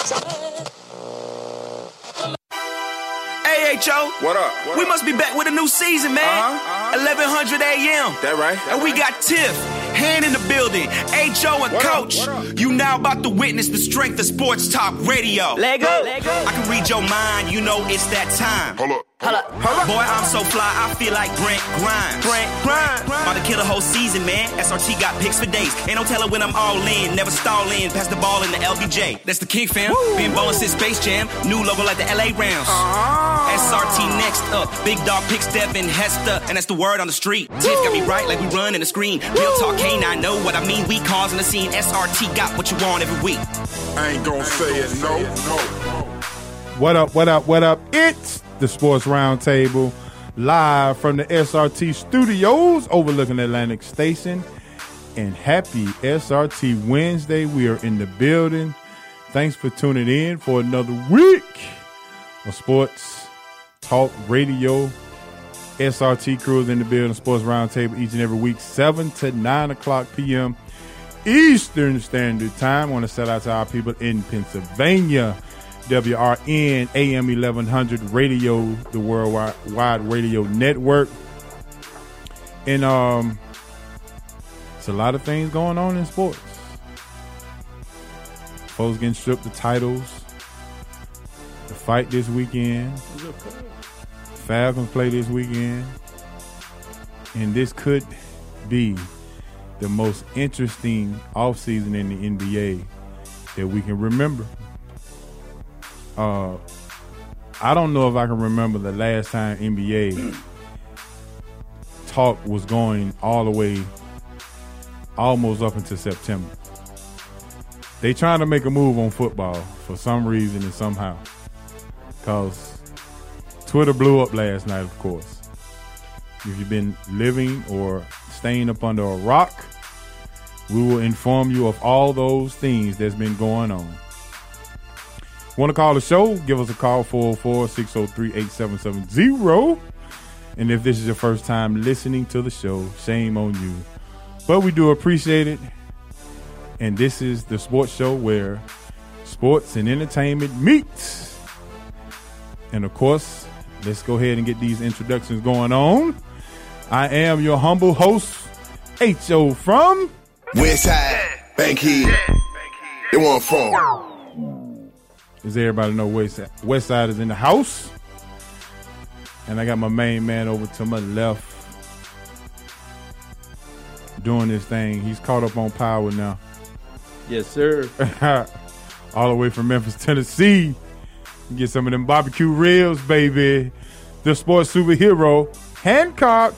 Hey, H.O. What up? We must be back with a new season, man. 1100 a.m. That right? And we got Tiff, Hand in the building, H.O. and What up? Coach. What up? You now about to witness the strength of sports talk radio. Let go. I can read your mind, you know it's that time. Hold up. Boy, I'm so fly, I feel like Brent Grimes. About to kill a whole season, man. SRT got picks for days. Ain't no telling when I'm all in. Never stall in, pass the ball in the LBJ. That's the King fam. Been ballin' since Space Jam. New logo like the LA Rams. SRT next up. Big dog picks Devin Hester. And that's the word on the street. Tiff got me right like we run in the screen. Real talk K9, know what I mean. We causing the scene. SRT got what you want every week. I ain't gonna say it, no. What up? It's the Sports Roundtable, live from the SRT studios overlooking Atlantic Station. And happy SRT Wednesday. We are in the building. Thanks for tuning in for another week of Sports Talk Radio. SRT crew is in the building, Sports Roundtable, each and every week, 7 to 9 o'clock p.m. Eastern Standard Time. I want to shout out to our people in Pennsylvania. WRN AM 1100 Radio, the worldwide radio network. And it's a lot of things going on in sports. Folks getting stripped of titles. The fight this weekend. Falcons play this weekend. And this could be the most interesting offseason in the NBA that we can remember. I don't know if I can remember the last time NBA talk was going all the way almost up into September. They trying to make a move on football for some reason and somehow. Because Twitter blew up last night, of course. If you've been living or staying up under a rock, we will inform you of all those things that's been going on. Want to call the show? Give us a call, 404-603-8770. And if this is your first time listening to the show, shame on you. But we do appreciate it. And this is the sports show where sports and entertainment meet. And of course, let's go ahead and get these introductions going on. I am your humble host, H.O. from Westside, Bankhead. They want from. Does everybody know Westside is in the house? And I got my main man over to my left doing this thing. He's caught up on power now. Yes, sir. All the way from Memphis, Tennessee. Get some of them barbecue ribs, baby. The sports superhero, Hancock.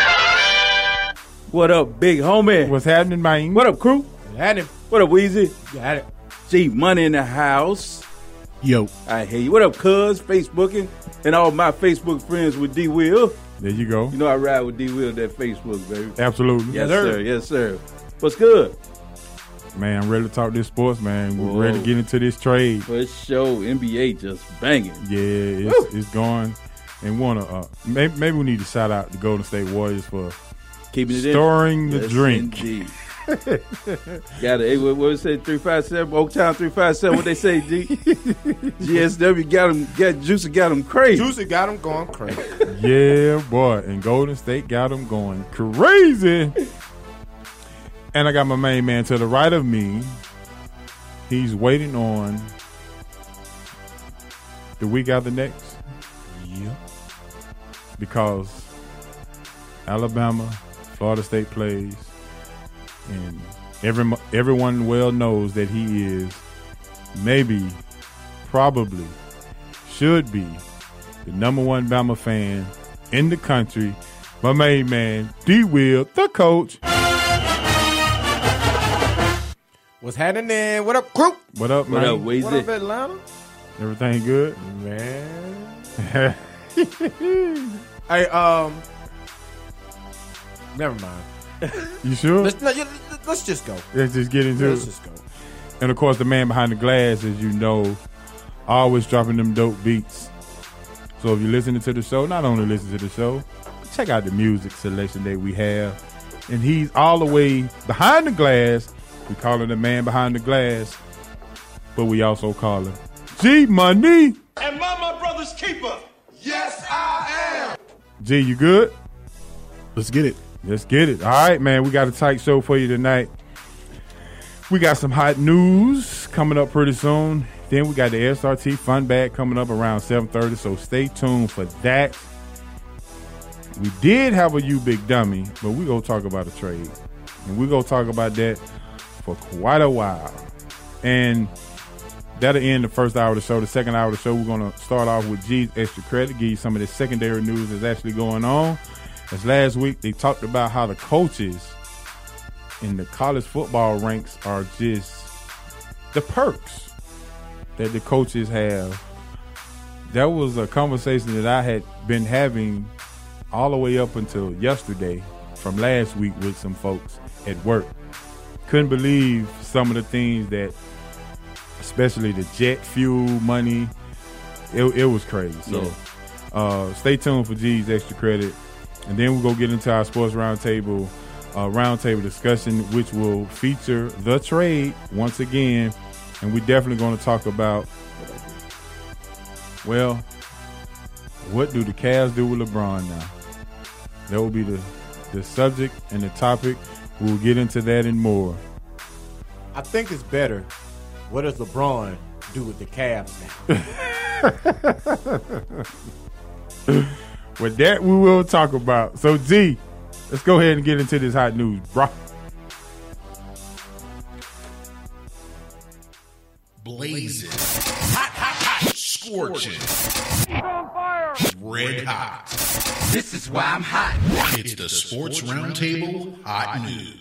What up, big homie? What's happening, man? What up, crew? Had him. What up, Weezy? Got it. G Money in the house. Yo. I hear you. What up, cuz? Facebooking and all my Facebook friends with D Will. There you go. You know I ride with D Will that Facebook, baby. Absolutely. Yes, sir. Yes, sir. What's good? Man, I'm ready to talk this sports, man. We're Whoa. ready to get into this trade. For this show, NBA just banging. Yeah, it's going. And maybe we need to shout out the Golden State Warriors for Keeping it stirring the yes, drink. Indeed. Got it. What was it? 357 Oaktown 357. What they say? G? GSW got Juicy got them crazy. Juicy got him going crazy. Yeah, boy. And Golden State got them going crazy. And I got my main man to the right of me. He's waiting on the week after next. Yeah. Because Alabama, Florida State plays. And everyone well knows that he is probably, should be the number one Bama fan in the country. My main man, D. Will, the coach. What's happening? What up, crew? What up, man? What up, Weezy? What up, Atlanta? Everything good? Man. Hey, never mind. You sure? Let's just go. Let's just get into Let's it. just go. And of course, the man behind the glass, as you know, always dropping them dope beats. So if you're listening to the show, not only listen to the show, check out the music selection that we have. And he's all the way behind the glass. We call him the man behind the glass. but we also call him G Money. Am I my brother's keeper? Yes, I am. G, you good? Let's get it. Let's get it. All right, man. We got a tight show for you tonight. We got some hot news coming up pretty soon. Then we got the SRT Fun Bag coming up around 7:30, so stay tuned for that. We did have a You Big Dummy, but we're going to talk about a trade. And we're going to talk about that for quite a while. And that'll end the first hour of the show. The second hour of the show, we're going to start off with G's Extra Credit, give you some of the secondary news that's actually going on. As last week, they talked about how the coaches in the college football ranks are just the perks that the coaches have. That was a conversation that I had been having all the way up until yesterday from last week with some folks at work. Couldn't believe some of the things that, especially the jet fuel money, it was crazy. So stay tuned for G's Extra Credit. And then we'll go get into our sports roundtable discussion, which will feature the trade once again. And we're definitely going to talk about, well, what do the Cavs do with LeBron now? That will be the subject and the topic. We'll get into that and more. I think it's better. What does LeBron do with the Cavs now? With that, we will talk about. So, G, let's go ahead and get into this hot news, bro. Blazing. Hot. Scorching. On fire. Red hot. This is why I'm hot. It's the Sports Roundtable Hot News.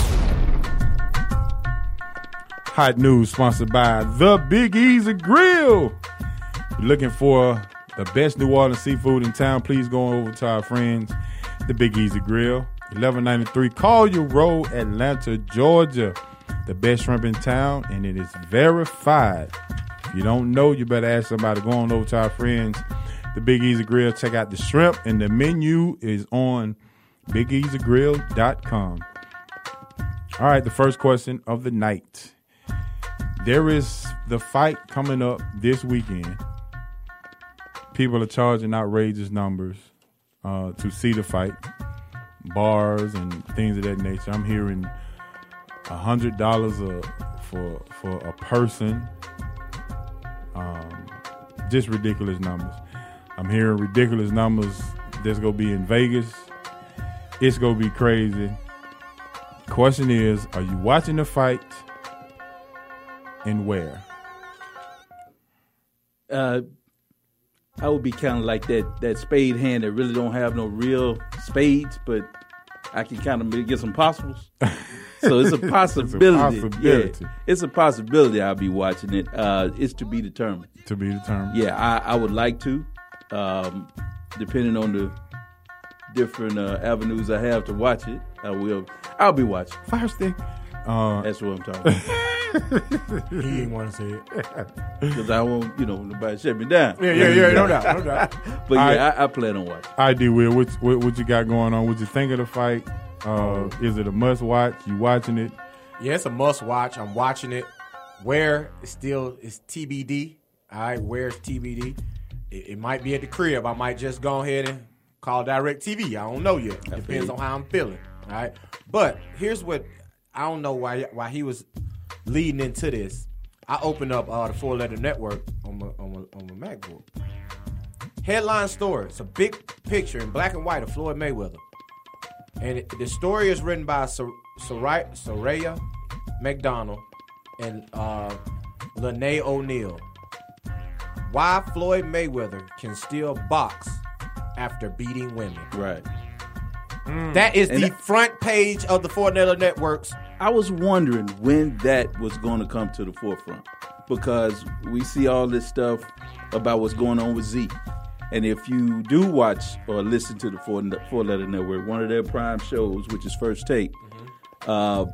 Hot news sponsored by The Big Easy Grill. You're looking for the best New Orleans seafood in town, please go over to our friends, The Big Easy Grill, 1193 Collier Road, Atlanta, Georgia. The best shrimp in town, and it is verified. If you don't know, you better ask somebody. Go on over to our friends, The Big Easy Grill. Check out the shrimp, and the menu is on BigEasyGrill.com. All right, the first question of the night. There is the fight coming up this weekend. People are charging outrageous numbers to see the fight, bars and things of that nature. I'm hearing $100 for a person. Just ridiculous numbers. I'm hearing ridiculous numbers that's going to be in Vegas. It's going to be crazy. Question is, are you watching the fight and where? I would be kind of like that spade hand that really don't have no real spades, but I can kind of get some possibles. So it's a possibility. It's a possibility I'll be watching it. It's to be determined. To be determined. Yeah, I would like to, depending on the different avenues I have to watch it. I'll be watching. Fire stick. That's what I'm talking about. He didn't want to say it. Because I won't, nobody shut me down. Yeah, no doubt. But yeah, I plan on watching. I do, Will. What you got going on? What you think of the fight? Is it a must watch? You watching it? Yeah, it's a must watch. I'm watching it. Where it's TBD. All right, where's TBD? It might be at the crib. I might just go ahead and call DirecTV. I don't know yet. Depends on how I'm feeling. All right, but here's what I don't know why he was leading into this. I opened up the 4-letter network on my MacBook. Headline story. It's a big picture in black and white of Floyd Mayweather. And the story is written by Soraya McDonald and Lene O'Neill. Why Floyd Mayweather can still box after beating women. Right. That is the front page of the 4-letter networks. I was wondering when that was going to come to the forefront, because we see all this stuff about what's going on with Zeke. And if you do watch or listen to the 4-letter network, one of their prime shows, which is First Take, the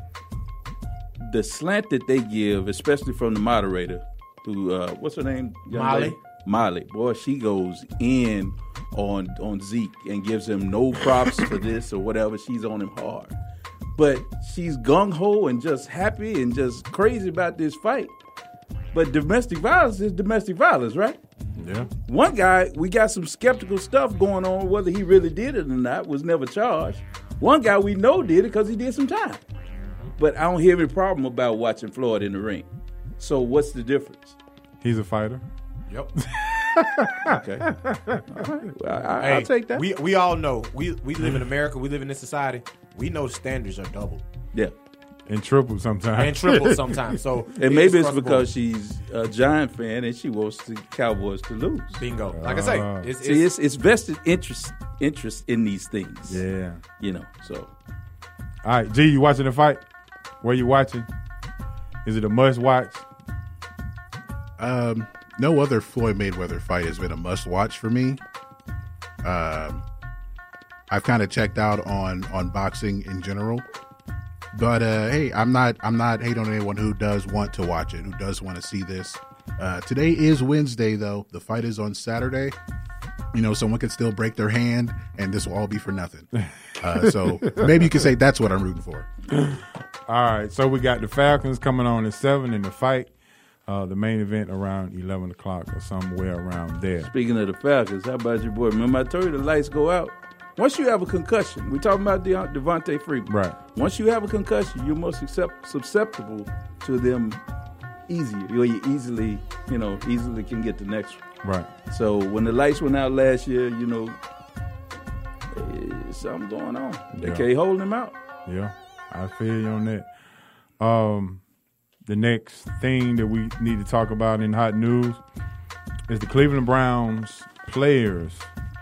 slant that they give, especially from the moderator, who what's her name? Molly. Boy, she goes in on Zeke and gives him no props for this or whatever. She's on him hard. But she's gung-ho and just happy and just crazy about this fight. But domestic violence is domestic violence, right? Yeah. One guy, we got some skeptical stuff going on whether he really did it or not, was never charged. One guy we know did it because he did some time. But I don't hear any problem about watching Floyd in the ring. So what's the difference? He's a fighter. Yep. Okay. All right. Well, I'll take that. We all know. We live in America. We live in this society. We know the standards are doubled. Yeah. And triple sometimes. And triple sometimes. So And maybe it's across the because board. she's a Giant fan and she wants the Cowboys to lose. Bingo. Like I say, It's vested interest in these things. Yeah. You know, so. All right, G, you watching the fight? Where you watching? Is it a must watch? No other Floyd Mayweather fight has been a must watch for me. I've kind of checked out on boxing in general, but hey, I'm not hating on anyone who does want to watch it, who does want to see this. Today is Wednesday, though. The fight is on Saturday. You know, someone could still break their hand, and this will all be for nothing. So maybe you could say that's what I'm rooting for. All right, so we got the Falcons coming on at 7 in the fight. The main event around 11 o'clock or somewhere around there. Speaking of the Falcons, how about your boy? Remember I told you the lights go out? Once you have a concussion, we're talking about Devontae Freeman. Right. Once you have a concussion, you're more susceptible to them easier. You easily can get the next one. Right. So when the lights went out last year, you know, something going on. They can't hold him out. Yeah, I feel you on that. The next thing that we need to talk about in hot news is the Cleveland Browns players.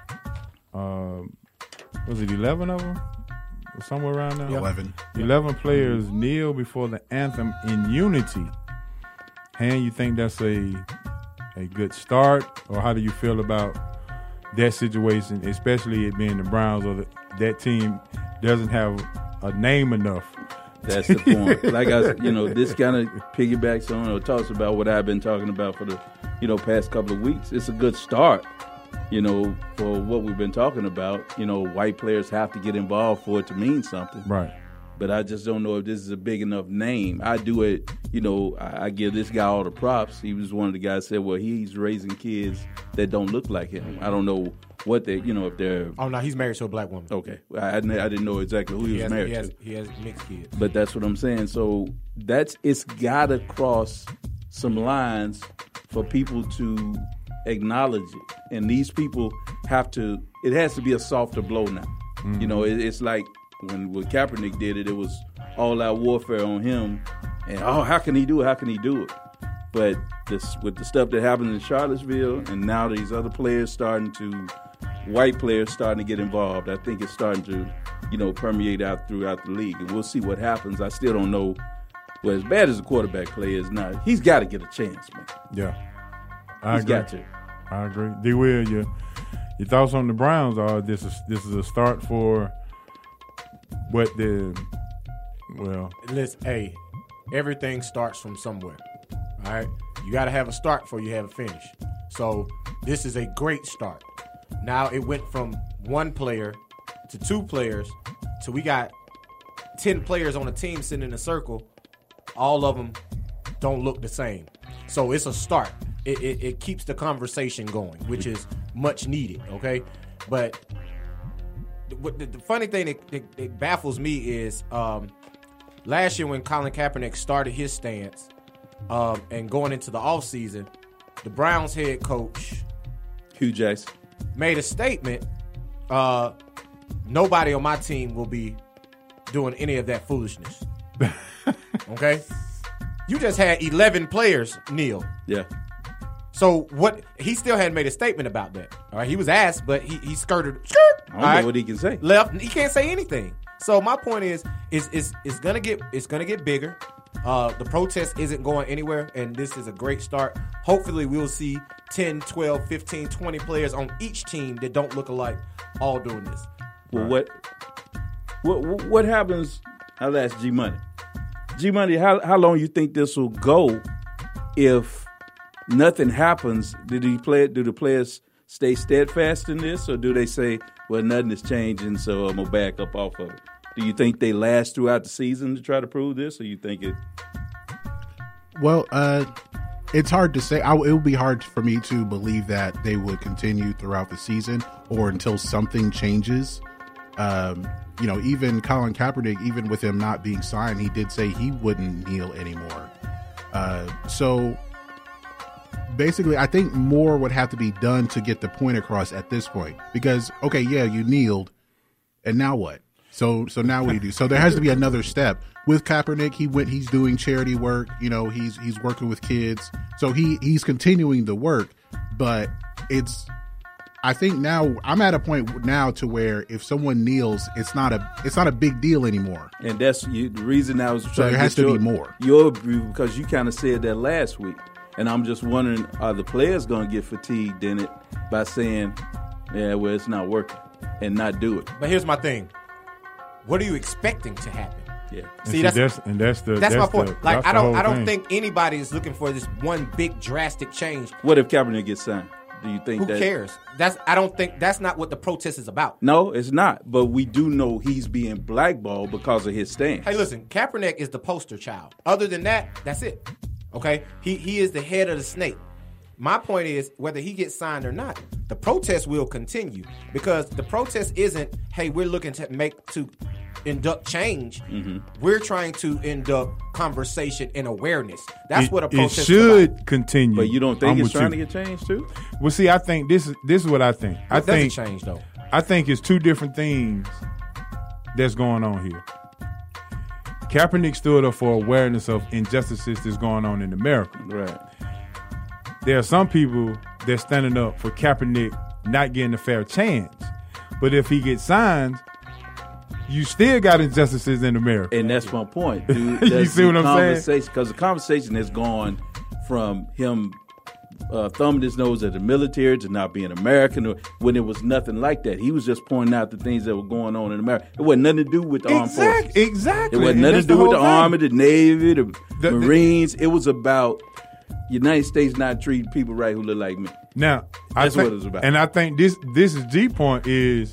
Was it 11 of them? Or somewhere around there? 11. 11 players kneel before the anthem in unity. Han, you think that's a good start? Or how do you feel about that situation, especially it being the Browns, or that team doesn't have a name enough? That's the point. Like this kind of piggybacks on or talks about what I've been talking about for the, past couple of weeks. It's a good start, for what we've been talking about. White players have to get involved for it to mean something. Right. But I just don't know if this is a big enough name. I do it, I give this guy all the props. He was one of the guys that said, well, he's raising kids that don't look like him. I don't know what they, if they're... Oh, no, he's married to a black woman. Okay. I didn't know exactly who he was married to. He has mixed kids. But that's what I'm saying. So it's got to cross some lines for people to acknowledge it. And these people it has to be a softer blow now. Mm-hmm. It's like when Kaepernick did it, it was all-out warfare on him. And, how can he do it? How can he do it? But with the stuff that happened in Charlottesville and now these other players white players starting to get involved, I think it's starting to, permeate out throughout the league. And we'll see what happens. I still don't know. Well, as bad as the quarterback play is now, he's got to get a chance, man. Yeah. He's got to. I agree. D-Will, your thoughts on the Browns are this is a start for Listen, hey, everything starts from somewhere. All right? You got to have a start before you have a finish. So this is a great start. Now it went from one player to two players to we got 10 players on a team sitting in a circle. All of them don't look the same. So it's a start. It keeps the conversation going, which is much needed, okay? But the funny thing that baffles me is last year when Colin Kaepernick started his stance and going into the offseason, the Browns head coach, Hugh Jackson, made a statement, nobody on my team will be doing any of that foolishness. Okay? You just had 11 players kneel. Yeah. So what? He still hadn't made a statement about that. All right, he was asked, but he skirted. I don't know what he can say. Left. He can't say anything. So my point is it's gonna get bigger. The protest isn't going anywhere, and this is a great start. Hopefully, we'll see 10, 12, 15, 20 players on each team that don't look alike all doing this. Well, what happens? I'll ask G Money. G Money, how long you think this will go if nothing happens? Do the players stay steadfast in this, or do they say, well, nothing is changing, so I'm going to back up off of it? Do you think they last throughout the season to try to prove this, or you think it? Well, It's hard to say. It would be hard for me to believe that they would continue throughout the season or until something changes. Even Colin Kaepernick, even with him not being signed, he did say he wouldn't kneel anymore. So basically, I think more would have to be done to get the point across at this point. Because, okay, yeah, you kneeled, and now what? So now what do you do? So there has to be another step. With Kaepernick, he's doing charity work. He's working with kids. So he's continuing the work, but I think now I'm at a point now to where if someone kneels, it's not a big deal anymore. And that's the reason I was trying so there to has get to be more. Your view, because you kind of said that last week. And I'm just wondering, are the players going to get fatigued in it by saying, yeah, well, it's not working, and not do it? But here's my thing. What are you expecting to happen? Yeah. See, that's my point. Like, I don't thing. think anybody is looking for this one big drastic change. What if Kaepernick gets signed? Do you think Who cares? I don't think that's not what the protest is about. No, it's not. But we do know he's being blackballed because of his stance. Hey, listen, Kaepernick is the poster child. Other than that, that's it. Okay? He is the head of the snake. My point is, whether he gets signed or not, the protest will continue because the protest isn't, hey, we're looking to induct change. Mm-hmm. We're trying to induct conversation and awareness. That's what a protest should about. Continue. But you don't think it's trying to get changed too? Well, see, I think this is what I think. It doesn't change though. I think it's two different things that's going on here. Kaepernick stood up for awareness of injustices that's going on in America. Right. There are some people that's standing up for Kaepernick not getting a fair chance. But if he gets signed, you still got injustices in America. And that's my point, dude. You see what I'm saying? Because the conversation has gone from him thumbing his nose at the military to not being American when it was nothing like that. He was just pointing out the things that were going on in America. It wasn't nothing to do with the armed forces. Exactly. It wasn't nothing to do with the Army, the Navy, the Marines. It was about United States not treating people right who look like me. Now, that's what it was about. And I think this is G point is,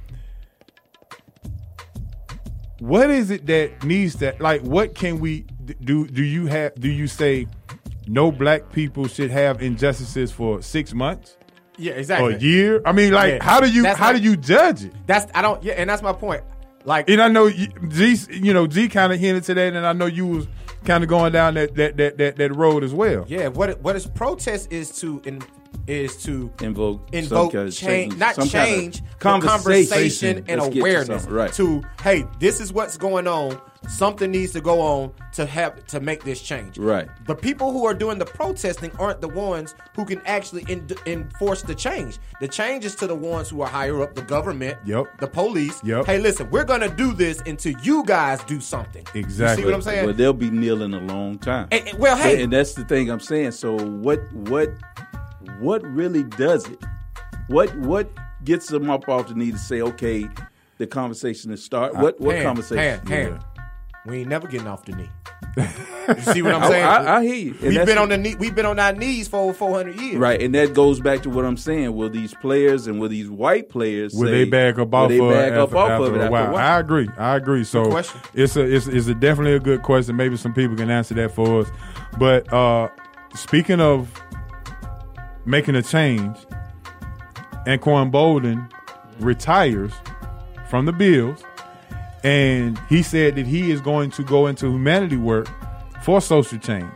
what is it that needs to, like, what can we do? Do you say no black people should have injustices for 6 months? Yeah, exactly. Or a year? I mean, like, how do you judge it? And that's my point. Like, and I know G kind of hinted to that, and I know you was kind of going down that road as well. Yeah, what is protest is to invoke change, not change, conversation and awareness. Right. To, hey, this is what's going on. Something needs to go on to make this change. Right. The people who are doing the protesting aren't the ones who can actually enforce the change. The change is to the ones who are higher up, the government, the police. Yep. Hey, listen, we're going to do this until you guys do something. Exactly. You see what I'm saying? Well, they'll be kneeling a long time. And that's the thing I'm saying. So what really does it? What gets them up off the knee to say, okay, the conversation is start? What conversation? We ain't never getting off the knee. You see what I'm saying? I hear you. We've been on our knees for over 400 years. Right, and that goes back to what I'm saying. Will these players and will these white players they back up off of it after a while? I agree. So question. It's definitely a good question. Maybe some people can answer that for us. But speaking of making a change, Anquan Boldin retires from the Bills. And he said that he is going to go into humanity work for social change.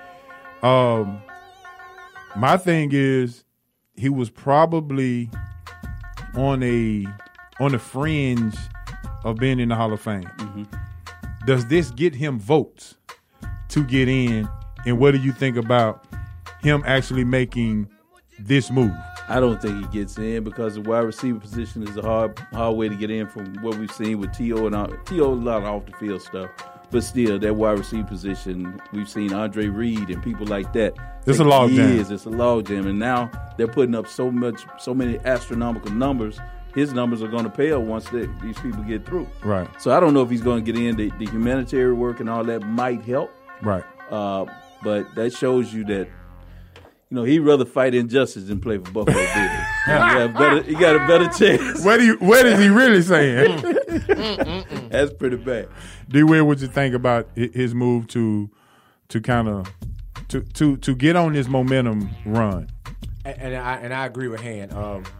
My thing is, he was probably on the fringe of being in the Hall of Fame. Mm-hmm. Does this get him votes to get in? And what do you think about him actually making this move? I don't think he gets in because the wide receiver position is a hard way to get in from what we've seen with T.O. T.O. a lot of off the field stuff. But still, that wide receiver position, we've seen Andre Reed and people like that. It's a log jam. It's a log jam. And now they're putting up so many astronomical numbers. His numbers are going to pale once these people get through. Right. So I don't know if he's going to get in. The humanitarian work and all that might help. Right. But that shows you that, he'd rather fight injustice than play for Buffalo Bills. He got a better chance. What is he really saying? That's pretty bad. D. Will, what you think about his move to kind of to get on this momentum run. And I agree with Han.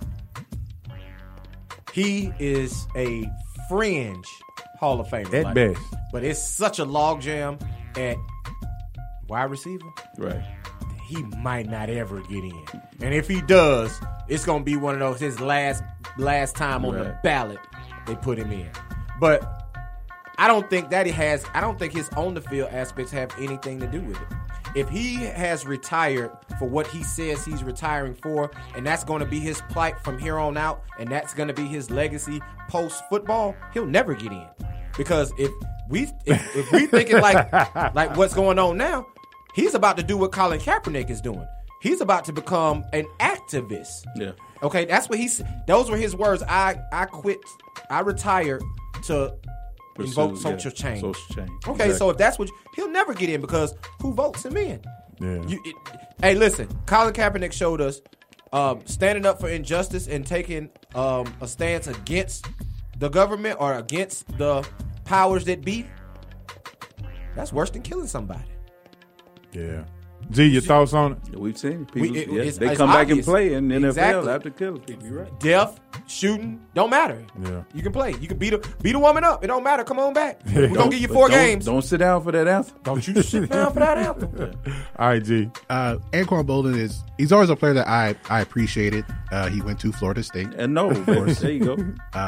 He is a fringe Hall of Famer At best. but it's such a logjam at wide receiver. Right. He might not ever get in, and if he does, it's gonna be one of those his last time on the ballot they put him in. But I don't think that I don't think his on the field aspects have anything to do with it. If he has retired for what he says he's retiring for, and that's going to be his plight from here on out, and that's going to be his legacy post football, he'll never get in. Because if we thinking like what's going on now, he's about to do what Colin Kaepernick is doing. He's about to become an activist. Yeah. Okay, that's what those were his words. I quit. I retired to invoke social change. Social change. Okay, Exactly. so if that's what he'll never get in because who votes him in? Yeah. Hey, listen, Colin Kaepernick showed us standing up for injustice and taking a stance against the government or against the powers that be. That's worse than killing somebody. Yeah. G, your thoughts on it? We've seen people. It's they come back and obvious. play in the NFL Exactly. after killing people. You're right. Death, shooting, don't matter. Yeah. You can play. You can beat a woman up. It don't matter. Come on back. We're going to give you 4 games. Don't sit down for that anthem. Don't you sit down for that anthem. All right, G. Anquan Bolden he's always a player that I appreciated. He went to Florida State. And no, of course. There you go.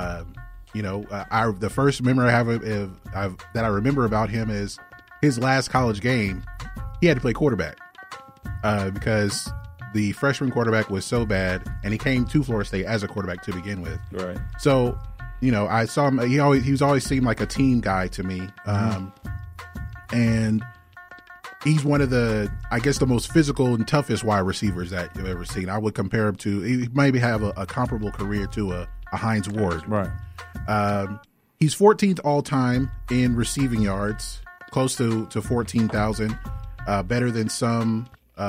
The first memory I have that I remember about him is his last college game. He had to play quarterback because the freshman quarterback was so bad, and he came to Florida State as a quarterback to begin with. Right. So, I saw him. He was always seemed like a team guy to me, and he's one of the most physical and toughest wide receivers that you've ever seen. I would compare him to. He maybe have a comparable career to a Hines Ward. Right. He's 14th all time in receiving yards, close to 14,000. Better than some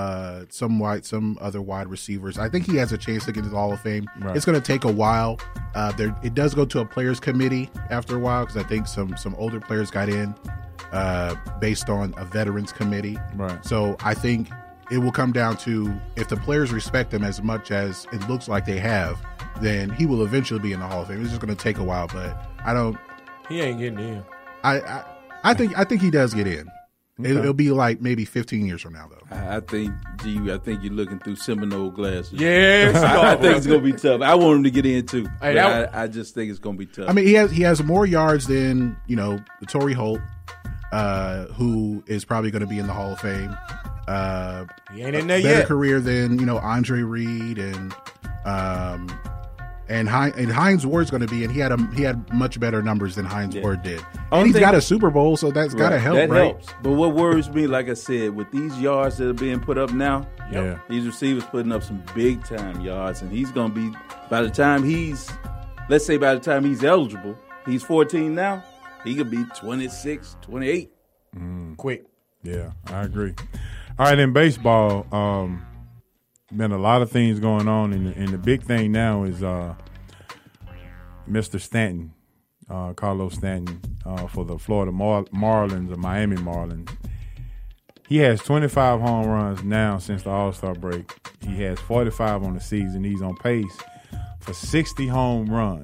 other wide receivers. I think he has a chance to get to the Hall of Fame. Right. It's going to take a while. It does go to a players committee after a while because I think some older players got in based on a veterans committee. Right. So I think it will come down to if the players respect him as much as it looks like they have, then he will eventually be in the Hall of Fame. It's just going to take a while, but I don't. He ain't getting in. I think he does get in. Okay. It'll be like maybe 15 years from now, though. I think you're looking through Seminole glasses. Yes. I think it's going to be tough. I want him to get in, too. Hey, I just think it's going to be tough. I mean, he has more yards than, Torrey Holt, who is probably going to be in the Hall of Fame. He ain't in there better yet. career than, Andre Reed and Hines Ward's going to be, and he had much better numbers than Hines Ward did. And he's got a Super Bowl, so that's got to help, that right? helps. But what worries me, like I said, with these yards that are being put up now, these receivers putting up some big time yards, and he's going to be by the time he's eligible, he's 14 now. He could be 26, 28. Quick. Yeah, I agree. All right, in baseball, been a lot of things going on, and the big thing now is Mr. Stanton, Carlos Stanton, for the Florida Marlins or Miami Marlins. He has 25 home runs now since the All-Star break. He has 45 on the season. He's on pace for 60 home runs.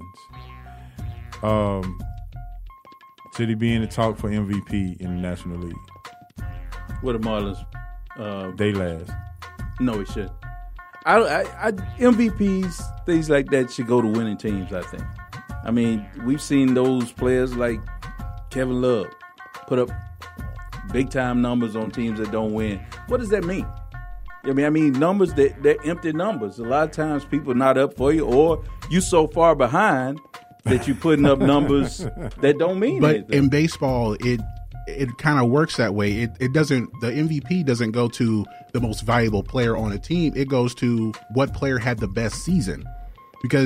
Should he be in the talk for MVP in the National League? What the Marlins? They last. No, he should. I MVPs, things like that should go to winning teams, I think. I mean, we've seen those players like Kevin Love put up big-time numbers on teams that don't win. What does that mean? I mean numbers, they're empty numbers. A lot of times people are not up for you, or you so far behind that you're putting up numbers that don't mean anything. But in baseball, it kind of works that way. It doesn't. The MVP doesn't go to the most valuable player on a team. It goes to what player had the best season, because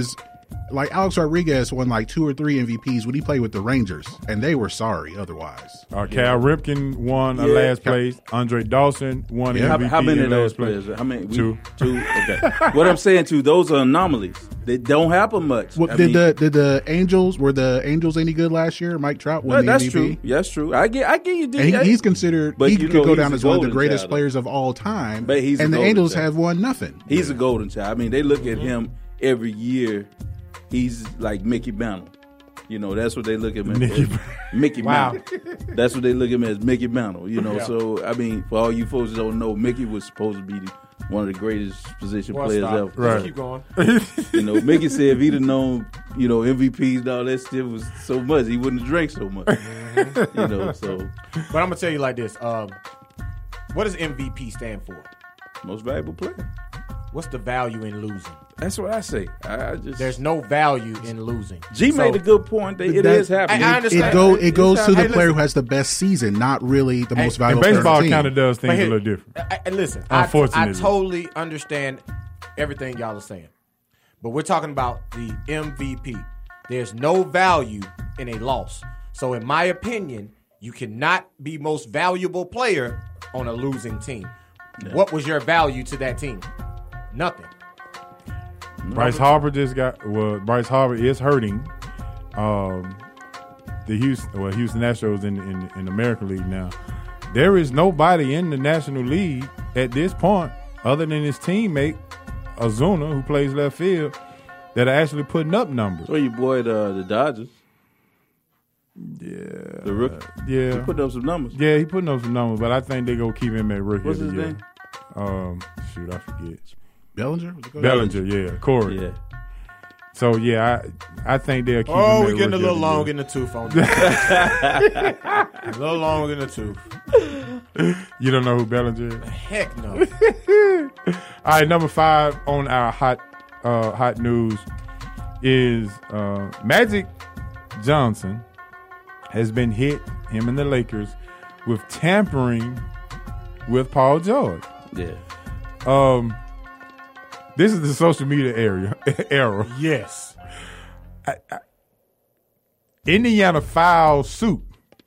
Like Alex Rodriguez won like 2 or 3 MVPs when he played with the Rangers, and they were sorry otherwise. Cal Ripken won a last place. Andre Dawson won MVP. How many of those place. players? How many? Two. Okay. What I'm saying too, those are anomalies. They don't happen much. Well, did the Angels, were the Angels any good last year? Mike Trout won the that's MVP. true. That's true. I get you. And he's considered. But he you could know go he's down a as one of the golden greatest child. players of all time. But he's a and the golden Angels child. have won nothing. He's a golden child. I mean, they look at him every year. He's like Mickey Mantle. You know, that's what they look at him as. Mickey Wow. Mantle. That's what they look at him as, Mickey Mantle. You know, so, I mean, for all you folks that don't know, Mickey was supposed to be one of the greatest position Well, players stop. ever. Let's keep going. You know, Mickey said if he'd have known, you know, MVPs and all that shit was so much, he wouldn't have drank so much. You know, so. But I'm gonna tell you like this. What does MVP stand for? Most valuable player. What's the value in losing? That's what I say. I just There's no value in losing. G made a good point. It is happening. I understand. It goes to the Hey, player listen. who has the best season, not really the most And valuable player on baseball the team. kind of does things But a here- little different. Listen, Unfortunately. I totally understand everything y'all are saying. But we're talking about the MVP. There's no value in a loss. So in my opinion, you cannot be most valuable player on a losing team. What was your value to that team? Nothing. Bryce Harper Bryce Harper is hurting. The Houston Astros in the American League now. There is nobody in the National League at this point other than his teammate Ozuna, who plays left field, that are actually putting up numbers. So your boy the Dodgers. Yeah. The rookie. Yeah. He put up some numbers. Yeah, he putting up some numbers, but I think they're going to keep him at rookie What's of the his year. name? I forget. Bellinger? Bellinger, yeah. Corey. Yeah. So, yeah, I think they'll keep him Oh, at we're getting a rookie little of the long year. in the tooth on that. A little long in the tooth. You don't know who Bellinger is? Heck no. All right, number 5 on our hot news is Magic Johnson has been hit, him and the Lakers, with tampering with Paul George. Yeah. This is the social media era. Yes. Indiana filed suit.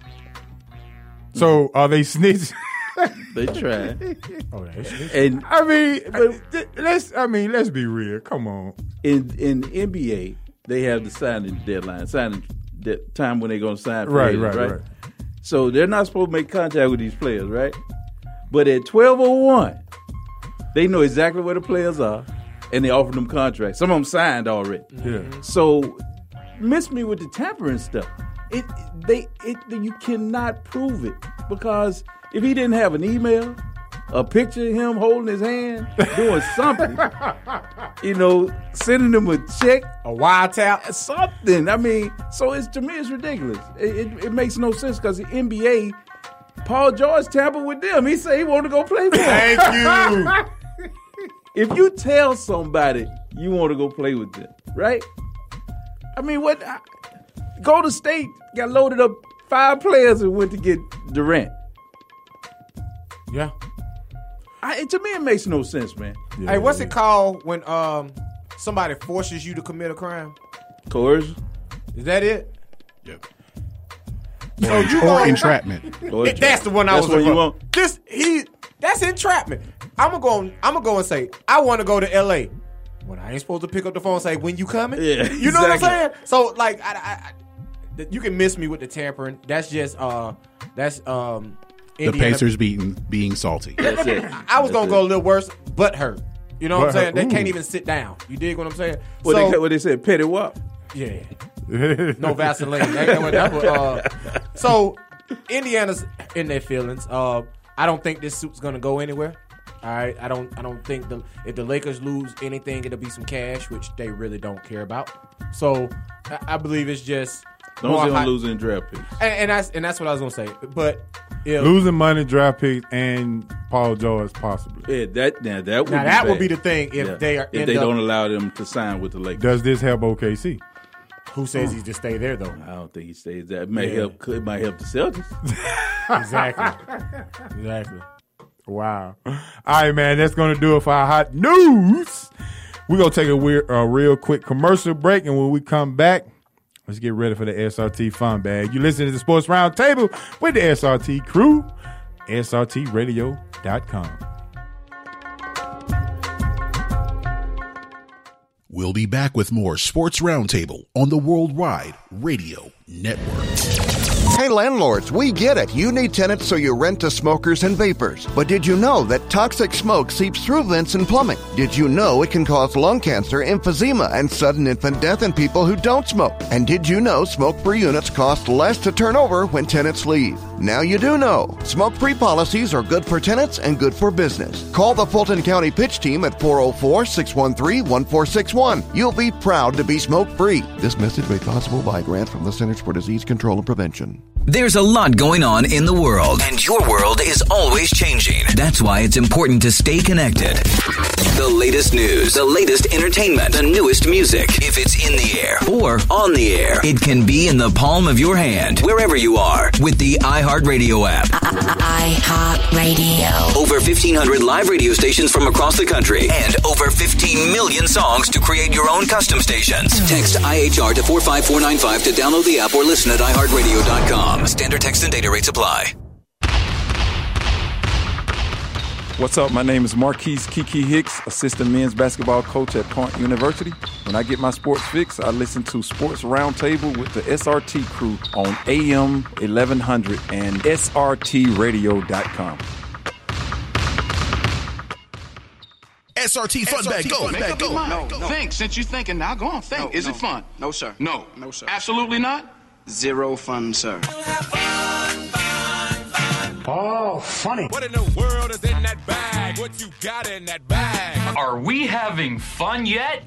So are they snitch? They tried. Oh, that's And I mean, let's be real. Come on. in the NBA, they have the signing deadline, the time when they're going to sign for Right. So they're not supposed to make contact with these players, right? But at 12:01, they know exactly where the players are, and they offer them contracts. Some of them signed already. Yeah. So miss me with the tampering stuff. You cannot prove it, because if he didn't have an email, a picture of him holding his hand, doing something, sending them a check, a wiretap, something. I mean, so to me, it's ridiculous. It makes no sense, because the NBA, Paul George tampered with them. He said he wanted to go play with them. Thank you. If you tell somebody you want to go play with them, right? I mean, what? Golden State got loaded up 5 players and went to get Durant. Yeah. To me, it makes no sense, man. Yeah, Hey, what's it called when somebody forces you to commit a crime? Coercion? Is that it? Yep. So you Or go- entrapment. That's the one I was That's what you looking for. want? That's entrapment. I'm gonna go and say I want to go to LA. When I ain't supposed to pick up the phone and say, when you coming? Yeah, You know what I'm saying? exactly. So like you can miss me with the tampering. That's just The Indiana. Pacers being salty. That's it. I was gonna go a little worse, but hurt. You know what I'm But saying? hurt. They can't Ooh. even sit down. You dig what I'm saying? What they said, petty wop. Yeah. No Vaseline. So Indiana's in their feelings. I don't think this suit's gonna go anywhere. All right. I don't think if the Lakers lose anything, it'll be some cash, which they really don't care about. So I believe it's just Don't more say high- I'm losing draft picks. and that's what I was gonna say. But if, Losing money, draft picks, and Paul George possibly. Yeah, that would now be that bad. would be the thing if they are if they don't allow them to sign with the Lakers. Does this help OKC? Who says he just stay there though? I don't think he stays there. It might Yeah. help. It might help the Celtics. Exactly. Wow. All right, man, that's going to do it for our hot news. We're going to take a real quick commercial break, and when we come back, let's get ready for the SRT Fun Bag. You listen to the Sports Roundtable with the SRT crew, srtradio.com. We'll be back with more Sports Roundtable on the Worldwide Radio Network. Hey landlords, we get it. You need tenants so you rent to smokers and vapors. But did you know that toxic smoke seeps through vents and plumbing? Did you know it can cause lung cancer, emphysema, and sudden infant death in people who don't smoke? And did you know smoke-free units cost less to turn over when tenants leave? Now you do know. Smoke-free policies are good for tenants and good for business. Call the Fulton County Pitch Team at 404-613-1461. You'll be proud to be smoke-free. This message made possible by a grant from the Centers for Disease Control and Prevention. There's a lot going on in the world, and your world is always changing. That's why it's important to stay connected. The latest news, the latest entertainment, the newest music. If it's in the air or on the air, it can be in the palm of your hand, wherever you are, with the iHeartRadio app. iHeartRadio. Over 1,500 live radio stations from across the country, and over 15 million songs to create your own custom stations. Text IHR to 45495 to download the app or listen at iHeartRadio.com. Standard text and data rates apply. What's up? My name is Marquise Kiki Hicks, assistant men's basketball coach at Point University. When I get my sports fix, I listen to Sports Roundtable with the SRT crew on AM 1100 and SRTradio.com. SRT Fun Bag, go. Make up your mind. Think. Since you're thinking, now go on. Think. Is it fun? No, sir. No. No, sir. Absolutely not? Zero fun, sir. Oh, funny. What in the world is in that bag? What you got in that bag? Are we having fun yet?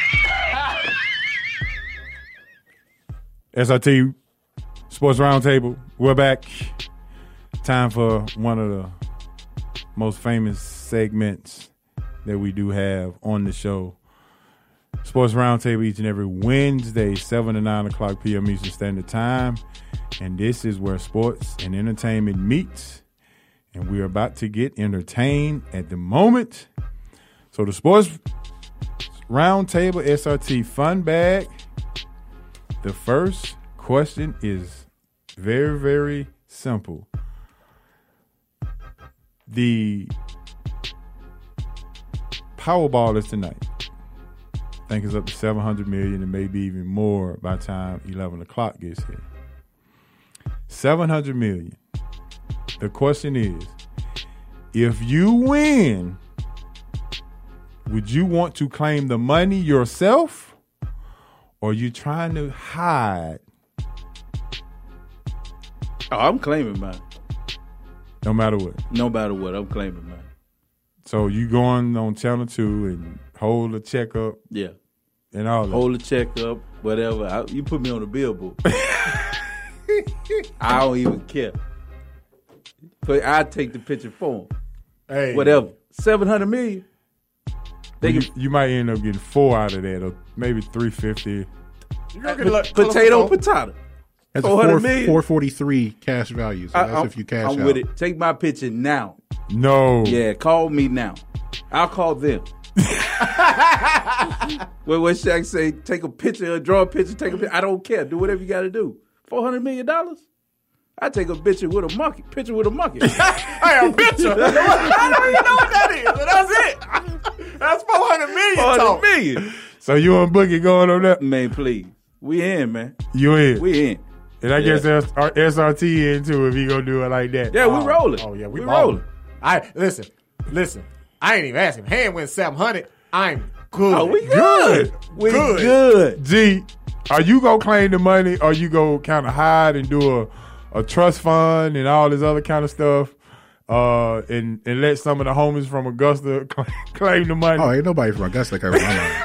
SRT Sports Roundtable. We're back. Time for one of the most famous segments that we do have on the show. Sports Roundtable each and every Wednesday, 7 to 9 o'clock p.m. Eastern Standard Time. And this is where sports and entertainment meets. And we're about to get entertained at the moment. So the Sports Roundtable SRT Fun Bag. The first question is very, very simple. The Powerball is tonight. I think it's up to 700 million and maybe even more by the time 11 o'clock gets here. 700 million. The question is, if you win, would you want to claim the money yourself, or are you trying to hide? Oh, I'm claiming mine. No matter what? No matter what, I'm claiming mine. So you going on Channel 2 and hold a check up? Yeah. And all that. Hold a check up, whatever. You put me on the billboard. I don't even care. But I take the picture for them. Hey. Whatever. 700 million. You might end up getting 4 out of that, or maybe 350. Potato. That's 443 cash value. So that's if you cash out. I'm with it. Take my picture now. No. Yeah, call me now. I'll call them. What Shaq say? Take a picture, draw a picture, take a picture. I don't care. Do whatever you got to do. $400 million? I take a picture with a monkey. Hey, a picture? I don't even know what that is, but that's it. That's $400 million. $400 million. So you and Boogie going on that? Man, please. We in, man. You in? We in. And I guess there's SRT in too if he gonna do it like that. Yeah, we rolling. Oh yeah, we rolling. Listen. I ain't even asking. Hand went 700. I'm good. Oh, we good. We good. G, are you gonna claim the money, or you gonna kind of hide and do a trust fund and all this other kind of stuff, and let some of the homies from Augusta claim the money? Oh, ain't nobody from Augusta claim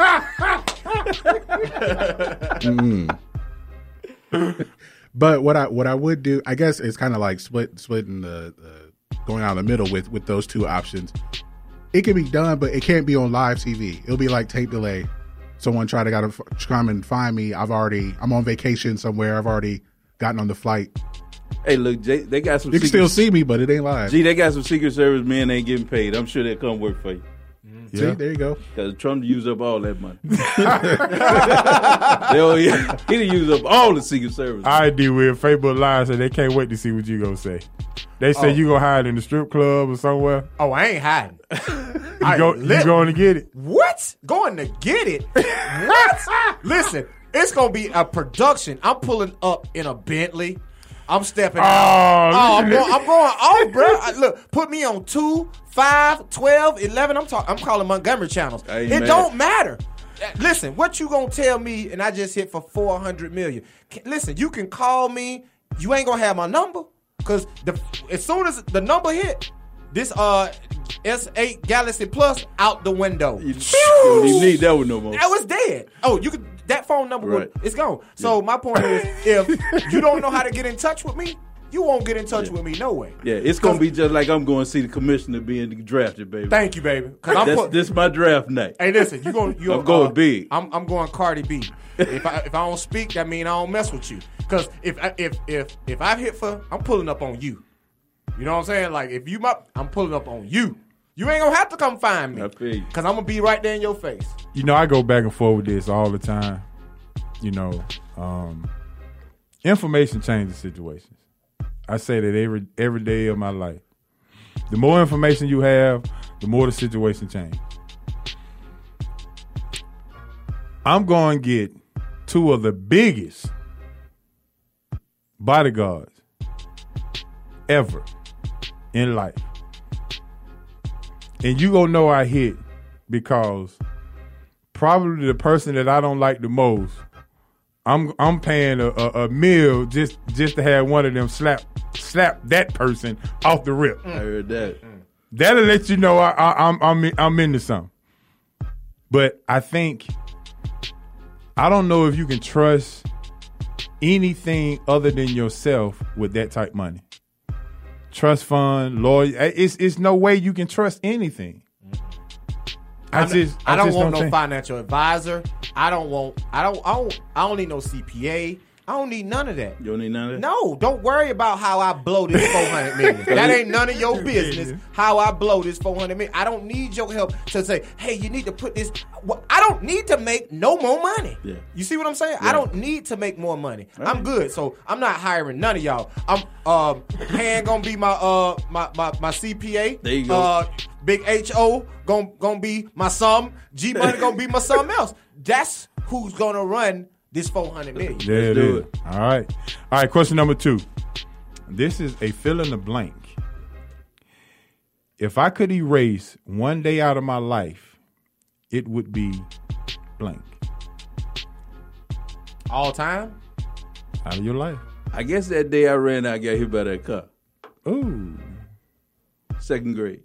my money. But what I would do, I guess, is kind of like splitting the going out in the middle with those two options. It can be done, but it can't be on live TV. It'll be like tape delay. Someone try to come and find me. I'm on vacation somewhere. I've already gotten on the flight. Hey, look, they got some. You can still see me, but it ain't live. Gee, they got some Secret Service men ain't getting paid. I'm sure they'll come work for you. See, there you go. Because Trump used up all that money. He done used up all the Secret Service. I do with Facebook Live, so they can't wait to see what you gonna say. They say you gonna hide in the strip club or somewhere. Oh, I ain't hiding. You going to get it? What? Going to get it? What? Listen, it's gonna be a production. I'm pulling up in a Bentley. I'm stepping out. I'm going off, bro. Look, put me on 2, 5, 12, 11. I'm calling Montgomery channels. It don't matter. Listen, what you gonna tell me? And I just hit for $400 million. Listen, you can call me. You ain't gonna have my number because as soon as the number hit, this S8 Galaxy Plus out the window. You don't even need that one no more. That was dead. Oh, you could. That phone number, it's gone. So my point is, if you don't know how to get in touch with me, you won't get in touch with me no way. Yeah, it's going to be just like I'm going to see the commissioner being drafted, baby. Thank you, baby. This my draft night. Hey, listen, I'm going big. I'm going Cardi B. If I don't speak, that means I don't mess with you. Because if I've hit for, I'm pulling up on you. You know what I'm saying? Like, if you I'm pulling up on you. You ain't gonna have to come find me. Because I'm gonna be right there in your face. You know, I go back and forth with this all the time. You know, information changes situations. I say that every day of my life. The more information you have, the more the situation changes. I'm going to get 2 of the biggest bodyguards ever in life. And you gonna know I hit because probably the person that I don't like the most, I'm paying a meal just to have one of them slap that person off the rip. I heard that. That'll let you know I'm into something. But I don't know if you can trust anything other than yourself with that type of money. Trust fund, lawyer. It's no way you can trust anything. I don't want no financial advisor. I don't need no CPA. I don't need none of that. You don't need none of that? No, don't worry about how I blow this $400 million. That ain't none of your business how I blow this $400 million. I don't need your help to say, hey, you need to put this. Well, I don't need to make no more money. Yeah. You see what I'm saying? Yeah. I don't need to make more money. Right. I'm good. So I'm not hiring none of y'all. I'm Hand gonna be my CPA. There you go. Big H.O. gonna be my sum. G Money gonna be my something else. That's who's gonna run this $400 million. Yeah, it is. All right. Question number 2. This is a fill in the blank. If I could erase one day out of my life, it would be blank. All time? Out of your life. I guess that day I ran out, got hit by that car. Ooh. 2nd grade.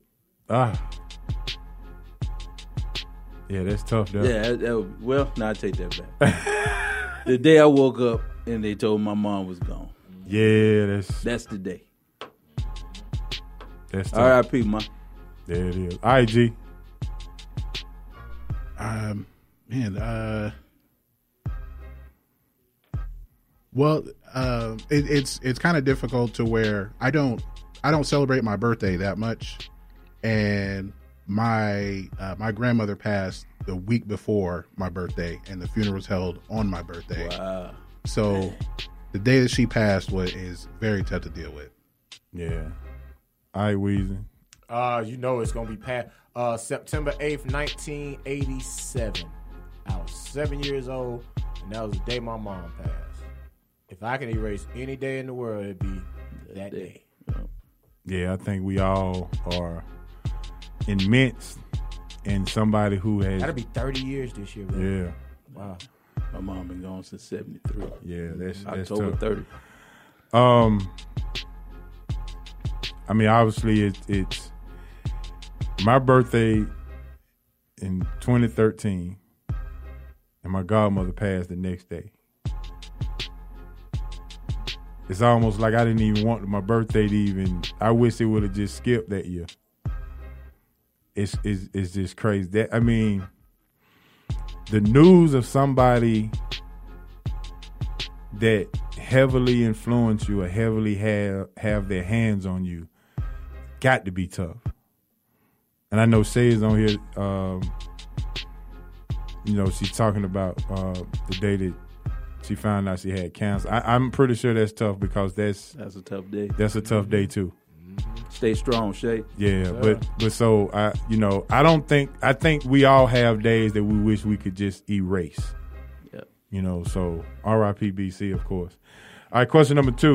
Yeah, that's tough, though. Yeah, I take that back. The day I woke up and they told my mom was gone. Yeah, that's the day. That's tough. R.I.P. Ma. There it is. All right, G. Well, it's kind of difficult to where I don't celebrate my birthday that much, and my grandmother passed the week before my birthday, and the funeral was held on my birthday. Wow! So the day that she passed is very tough to deal with. Yeah. All right, Weezy. You know it's gonna be past September 8th, 1987. I was 7 years old, and that was the day my mom passed. If I can erase any day in the world, it'd be that day. Yeah, I think we all are immense in somebody who has. That'll be 30 years this year, bro. Yeah. Wow. My mom been gone since 73. Yeah, that's October tough. 30. I mean, obviously, it's my birthday in 2013, and my godmother passed the next day. It's almost like I didn't even want my birthday to even. I wish it would have just skipped that year. It's just crazy. I mean, the news of somebody that heavily influence you or heavily have their hands on you got to be tough. and I know Shay is on here. She's talking about the day that she found out she had cancer. I'm pretty sure that's tough because that's a tough day. That's a tough day too. Stay strong, Shay. Yeah, but so I think we all have days that we wish we could just erase. Yeah. So R.I.P. BC, of course. All right, question number 3.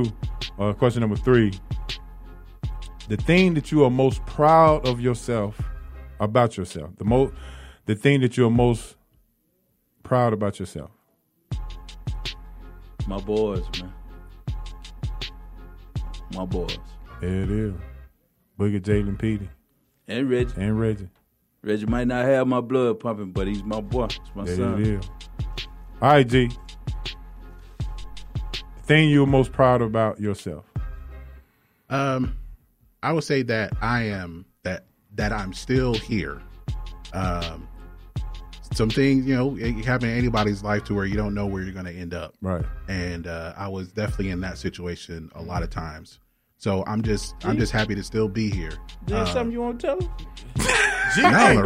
The thing that you are most proud of yourself, about yourself, the thing that you're most proud about yourself. My boys, man. My boys. There it is. Boogie, Jalen, Petey. And Reggie. Reggie might not have my blood pumping, but he's my boy. It's my son. It is. All right, G. The thing you're most proud about yourself. I would say that I am that I'm still here. Some things, it happen in anybody's life to where you don't know where you're going to end up. Right. And I was definitely in that situation a lot of times. So I'm just happy to still be here. Is there something you want to tell him? No, on the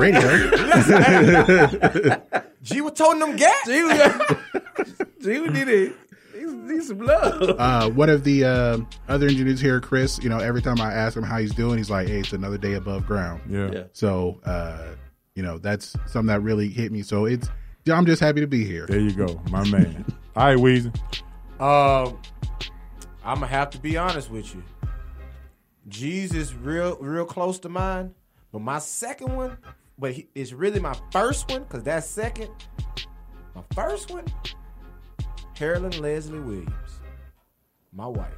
radio. G was toting them gas. G need some love. One of the other engineers here, Chris, every time I ask him how he's doing, he's like, hey, it's another day above ground. Yeah. So, that's something that really hit me. So I'm just happy to be here. There you go, my man. All right, Weezy. I'm going to have to be honest with you. G's is real close to mine, but my second one, it's really my first one, because that's second. My first one, Carolyn Leslie Williams, my wife.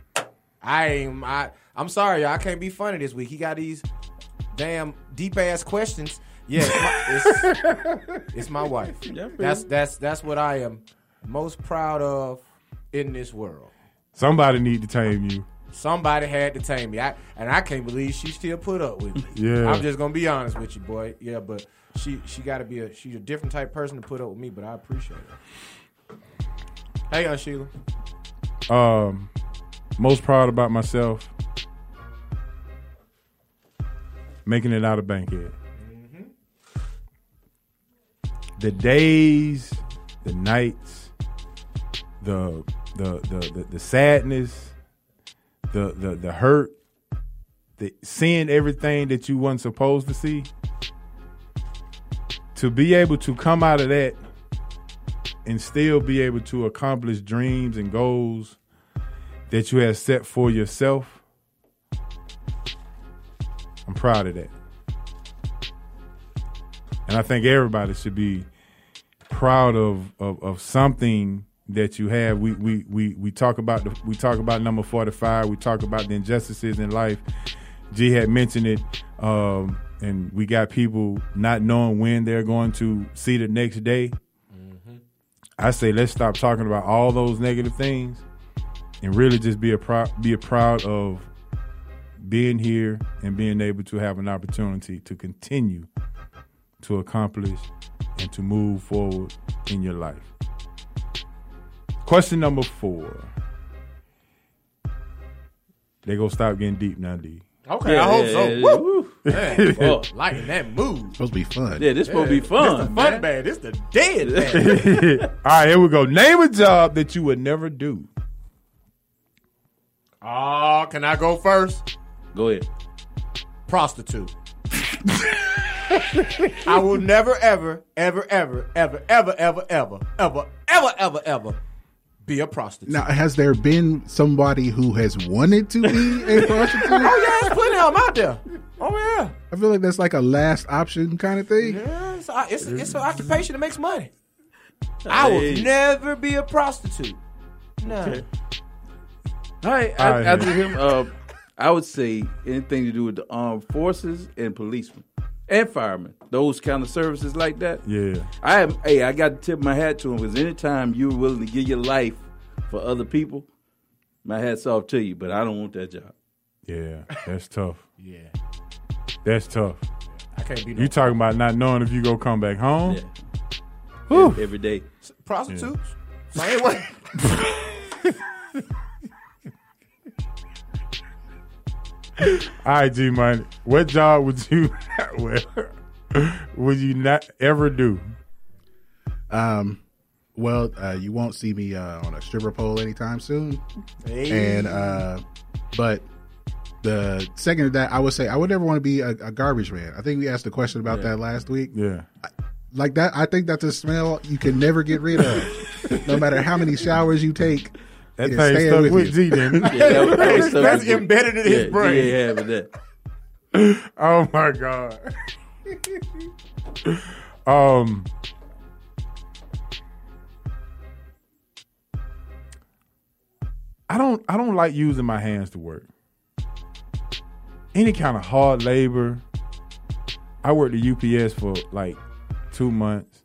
I'm sorry, y'all, I can't be funny this week. He got these damn deep ass questions. Yeah, it's my wife. That's what I am most proud of in this world. Somebody need to tame you. Somebody had to tame me. I can't believe she still put up with me. Yeah. I'm just gonna be honest with you, boy. Yeah, but she got to be she's a different type of person to put up with me, but I appreciate her. Hey, Sheila. Most proud about myself, making it out of Bankhead. Mm-hmm. The days, the nights, the sadness, the hurt, seeing everything that you weren't supposed to see, to be able to come out of that and still be able to accomplish dreams and goals that you have set for yourself, I'm proud of that. And I think everybody should be proud of something that you have. We talk about number 45. We talk about the injustices in life. G had mentioned it, and we got people not knowing when they're going to see the next day. Mm-hmm. I say let's stop talking about all those negative things and really just be proud of being here and being able to have an opportunity to continue to accomplish and to move forward in your life. Question number 4. They gonna stop getting deep now, D. Okay, yeah, I hope so. Yeah. Woo! Man, lighting that mood. Supposed to be fun. Yeah, this supposed to be fun. This the fun bag. This the dead bag. All right, here we go. Name a job that you would never do. Oh, can I go first? Go ahead. Prostitute. I will never, ever be a prostitute. Now, has there been somebody who has wanted to be a prostitute? Oh, yeah, there's plenty of them out there. Oh, yeah. I feel like that's like a last option kind of thing. Yeah, it's an occupation that makes money. I will never be a prostitute. No. Okay. All right, after him, I would say anything to do with the armed forces and policemen and firemen, those kind of services like that. Yeah, I got to tip my hat to them, because anytime you're willing to give your life for other people, my hat's off to you. But I don't want that job. Yeah, that's tough. Yeah, that's tough. I can't be. You talking about not knowing if you go come back home? Yeah. Every day. Prostitutes. Same way. All right, G Money. What job would you not ever do? Well, you won't see me on a stripper pole anytime soon. Hey. And but the second of that, I would say I would never want to be a garbage man. I think we asked a question about that last week. Yeah. Like that, I think that's a smell you can never get rid of. No matter how many showers you take. That thing stuck with G then. That's embedded in his brain. Yeah, with that. Oh my God. I don't like using my hands to work. Any kind of hard labor. I worked at UPS for like 2 months.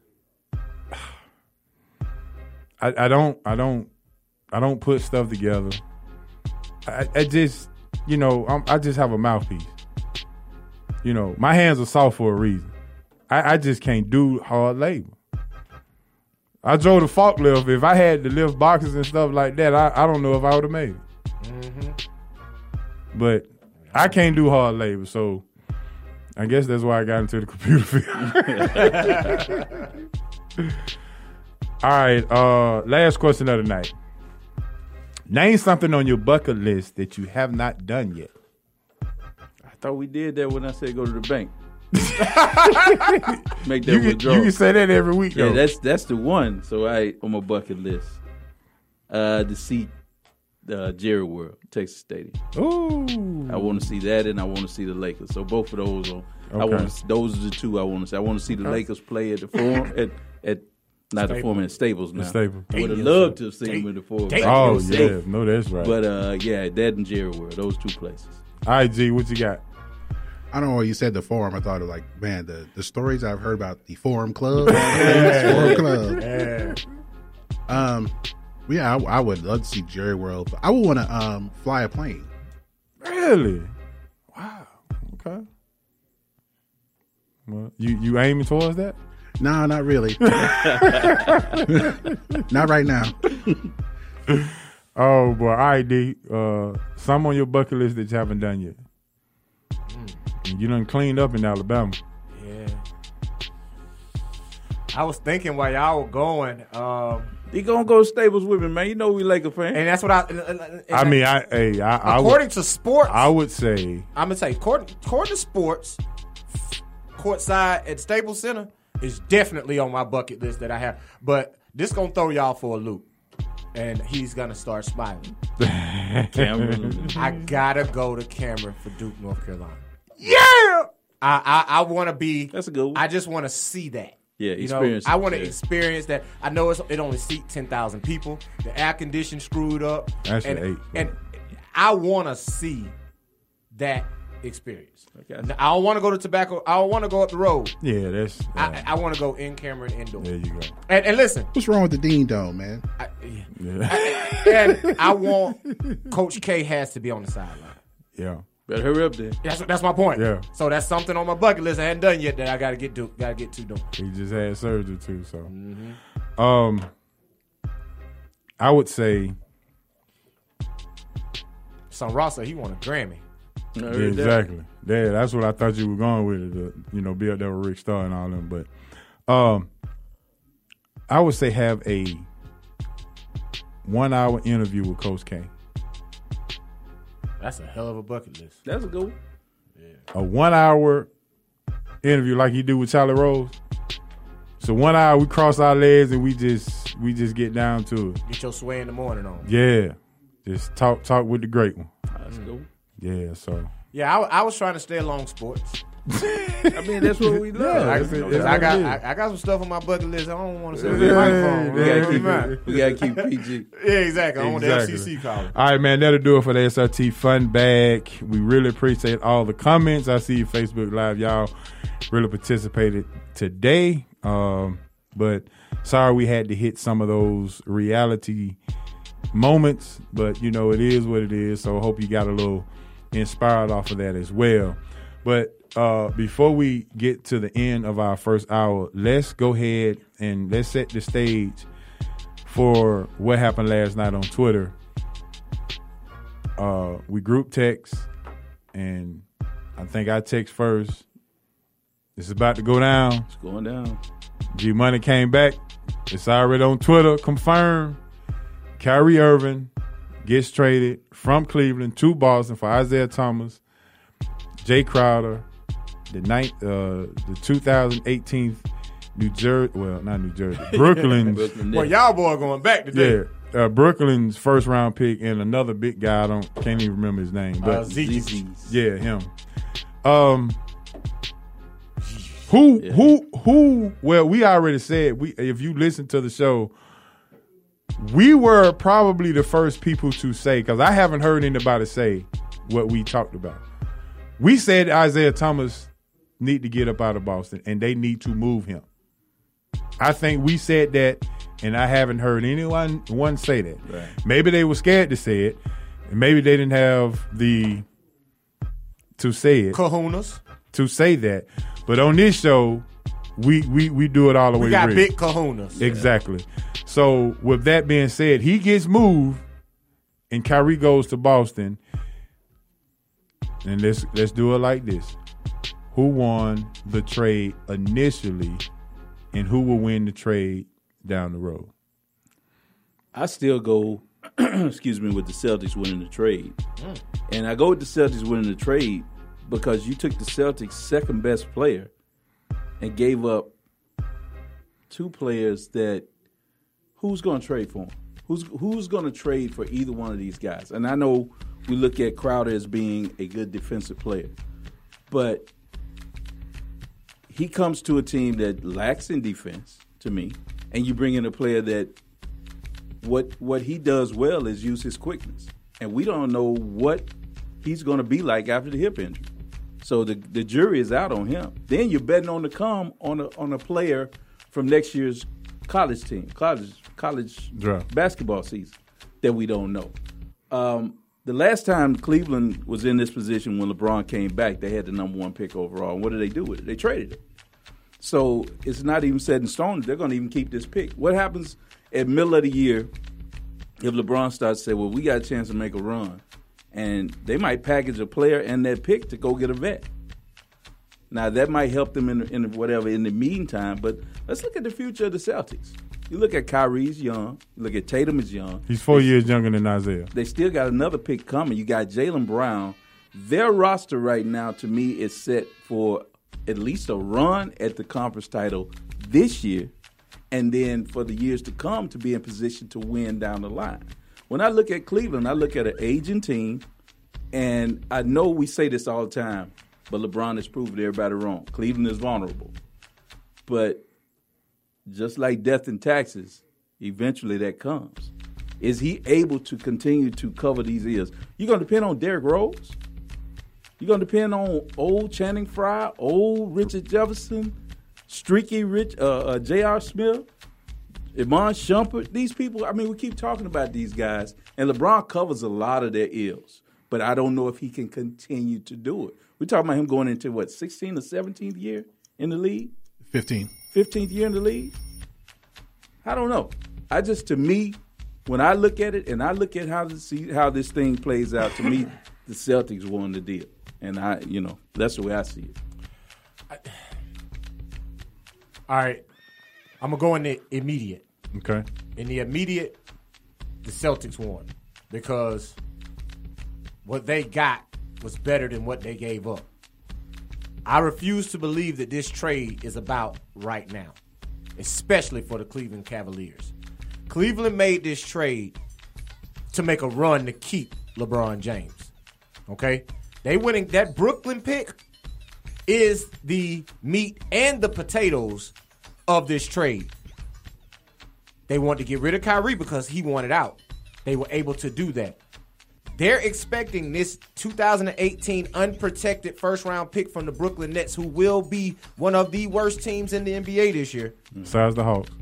I don't put stuff together. I just, I just have a mouthpiece. My hands are soft for a reason. I just can't do hard labor. I drove the forklift. If I had to lift boxes and stuff like that, I don't know if I would have made it. Mm-hmm. But I can't do hard labor, so I guess that's why I got into the computer field. All right, last question of the night. Name something on your bucket list that you have not done yet. I thought we did that when I said go to the bank. Make that withdrawal. You can say that every week, though. Yeah, that's the one. So on my bucket list, to see Jerry World, Texas Stadium. Ooh, I want to see that, and I want to see the Lakers. So both of those those are the two I want to see. I want to see the Lakers play at the Forum at not the Forum, at Staples now. The Staples. I would have loved to have seen them in the Forum. Oh yeah, no, that's right. But that and Jerry World, those two places. All right, G, what you got? I don't know when you said the Forum. I thought of like, man, the stories I've heard about the Forum Club. Forum Club. Yeah. I would love to see Jerry World. I would want to fly a plane. Really? Wow. Okay. Well, you aiming towards that? No, not really. Not right now. Oh boy, all right, D. Some on your bucket list that you haven't done yet. You done cleaned up in Alabama. Yeah. I was thinking while y'all were going. You gonna go to Staples with me, man? You know we Laker fans. And that's what according to sports, I would say. I'm gonna say according to sports, courtside at Staples Center is definitely on my bucket list that I have. But this gonna throw y'all for a loop, and he's gonna start smiling. Cameron. I gotta go to Cameron for Duke, North Carolina. Yeah, I want to be. That's a good one. I just want to see that. Yeah, experience. I want to experience that. I know it only seats 10,000 people. The air conditioning screwed up. That's and I want to see that experience. Okay. I don't want to go to Tobacco. I don't want to go up the road. Yeah, that's. I want to go in Cameron indoor. There you go. And listen, what's wrong with the Dean Dome, man? And I want Coach K has to be on the sideline. Yeah. Better hurry up then. That's my point. Yeah. So that's something on my bucket list I hadn't done yet that I gotta get to doing. He just had surgery too, so. I would say. Son Ross said he won a Grammy. Yeah, exactly. Yeah, that's what I thought you were going with it. Be up there with Rick Starr and all them. But, I would say have a 1-hour interview with Coach K. That's a hell of a bucket list. That's a good one. Yeah. A 1-hour interview like you do with Charlie Rose. So 1 hour we cross our legs and we just get down to it. Get your sway in the morning on. Yeah. Just talk with the great one. That's good. Yeah, so. Yeah, I was trying to stay along sports. I mean, that's what we love. I got some stuff on my bucket list. I don't want to say on the microphone. We gotta keep PG. Yeah, exactly. I want the FCC calling. All right, man. That'll do it for the SRT Fun Bag. We really appreciate all the comments. I see you Facebook Live. Y'all really participated today. But sorry we had to hit some of those reality moments. But, it is what it is. So I hope you got a little inspired off of that as well. But before we get to the end of our first hour, let's go ahead and let's set the stage for what happened last night on Twitter. We group text and I think I text first. It's about to go down. It's going down. G Money came back. It's already on Twitter, confirmed. Kyrie Irving gets traded from Cleveland to Boston for Isaiah Thomas, Jay Crowder, the 2018 New Jersey, well, not New Jersey, Brooklyn's. Well, y'all boy going back today. Yeah, Brooklyn's first round pick and another big guy. Can't even remember his name. But ZZ. Yeah, him. Who? Well, we already said if you listen to the show, we were probably the first people to say, because I haven't heard anybody say what we talked about. We said Isaiah Thomas need to get up out of Boston and they need to move him. I think we said that, and I haven't heard anyone say that. Right. Maybe they were scared to say it, and maybe they didn't have the to say it. Kahunas. To say that. But on this show, we do it all the way. We got big kahunas. Exactly. So with that being said, he gets moved, and Kyrie goes to Boston. And let's do it like this: who won the trade initially, and who will win the trade down the road? I still go, excuse me, with the Celtics winning the trade, and I go with the Celtics winning the trade because you took the Celtics' second best player and gave up two players that who's going to trade for them? Who's going to trade for either one of these guys? And I know we look at Crowder as being a good defensive player, but he comes to a team that lacks in defense to me, and you bring in a player that what he does well is use his quickness, and we don't know what he's going to be like after the hip injury. So the jury is out on him. Then you're betting on to come on a player from next year's college team, college basketball season that we don't know. The last time Cleveland was in this position when LeBron came back, they had the number 1 pick overall. And what did they do with it? They traded it. So it's not even set in stone. They're going to even keep this pick. What happens at middle of the year if LeBron starts to say, well, we got a chance to make a run? And they might package a player and that pick to go get a vet. Now, that might help them in the meantime, but let's look at the future of the Celtics. You look at Kyrie's young. You look at Tatum is young. He's 4 years younger than Isaiah. They still got another pick coming. You got Jaylen Brown. Their roster right now, to me, is set for at least a run at the conference title this year, and then for the years to come to be in position to win down the line. When I look at Cleveland, I look at an aging team, and I know we say this all the time, but LeBron has proved everybody wrong. Cleveland is vulnerable. But just like death and taxes, eventually that comes. Is he able to continue to cover these ears? You're going to depend on Derrick Rose? You're going to depend on old Channing Frye, old Richard Jefferson, streaky J.R. Smith, Iman Shumpert? These people, I mean, we keep talking about these guys, and LeBron covers a lot of their ills, but I don't know if he can continue to do it. We're talking about him going into, 16th or 17th year in the league? 15th year in the league? I don't know. To me, when I look at it and I look at how this thing plays out, to me, the Celtics won the deal. And that's the way I see it. All right. I'm going to go in the immediate. Okay. In the immediate, the Celtics won because what they got was better than what they gave up. I refuse to believe that this trade is about right now, especially for the Cleveland Cavaliers. Cleveland made this trade to make a run to keep LeBron James. Okay? They winning that Brooklyn pick is the meat and the potatoes of this trade. They wanted to get rid of Kyrie because he wanted out. They were able to do that. They're expecting this 2018 unprotected first-round pick from the Brooklyn Nets, who will be one of the worst teams in the NBA this year. Besides the Hawks.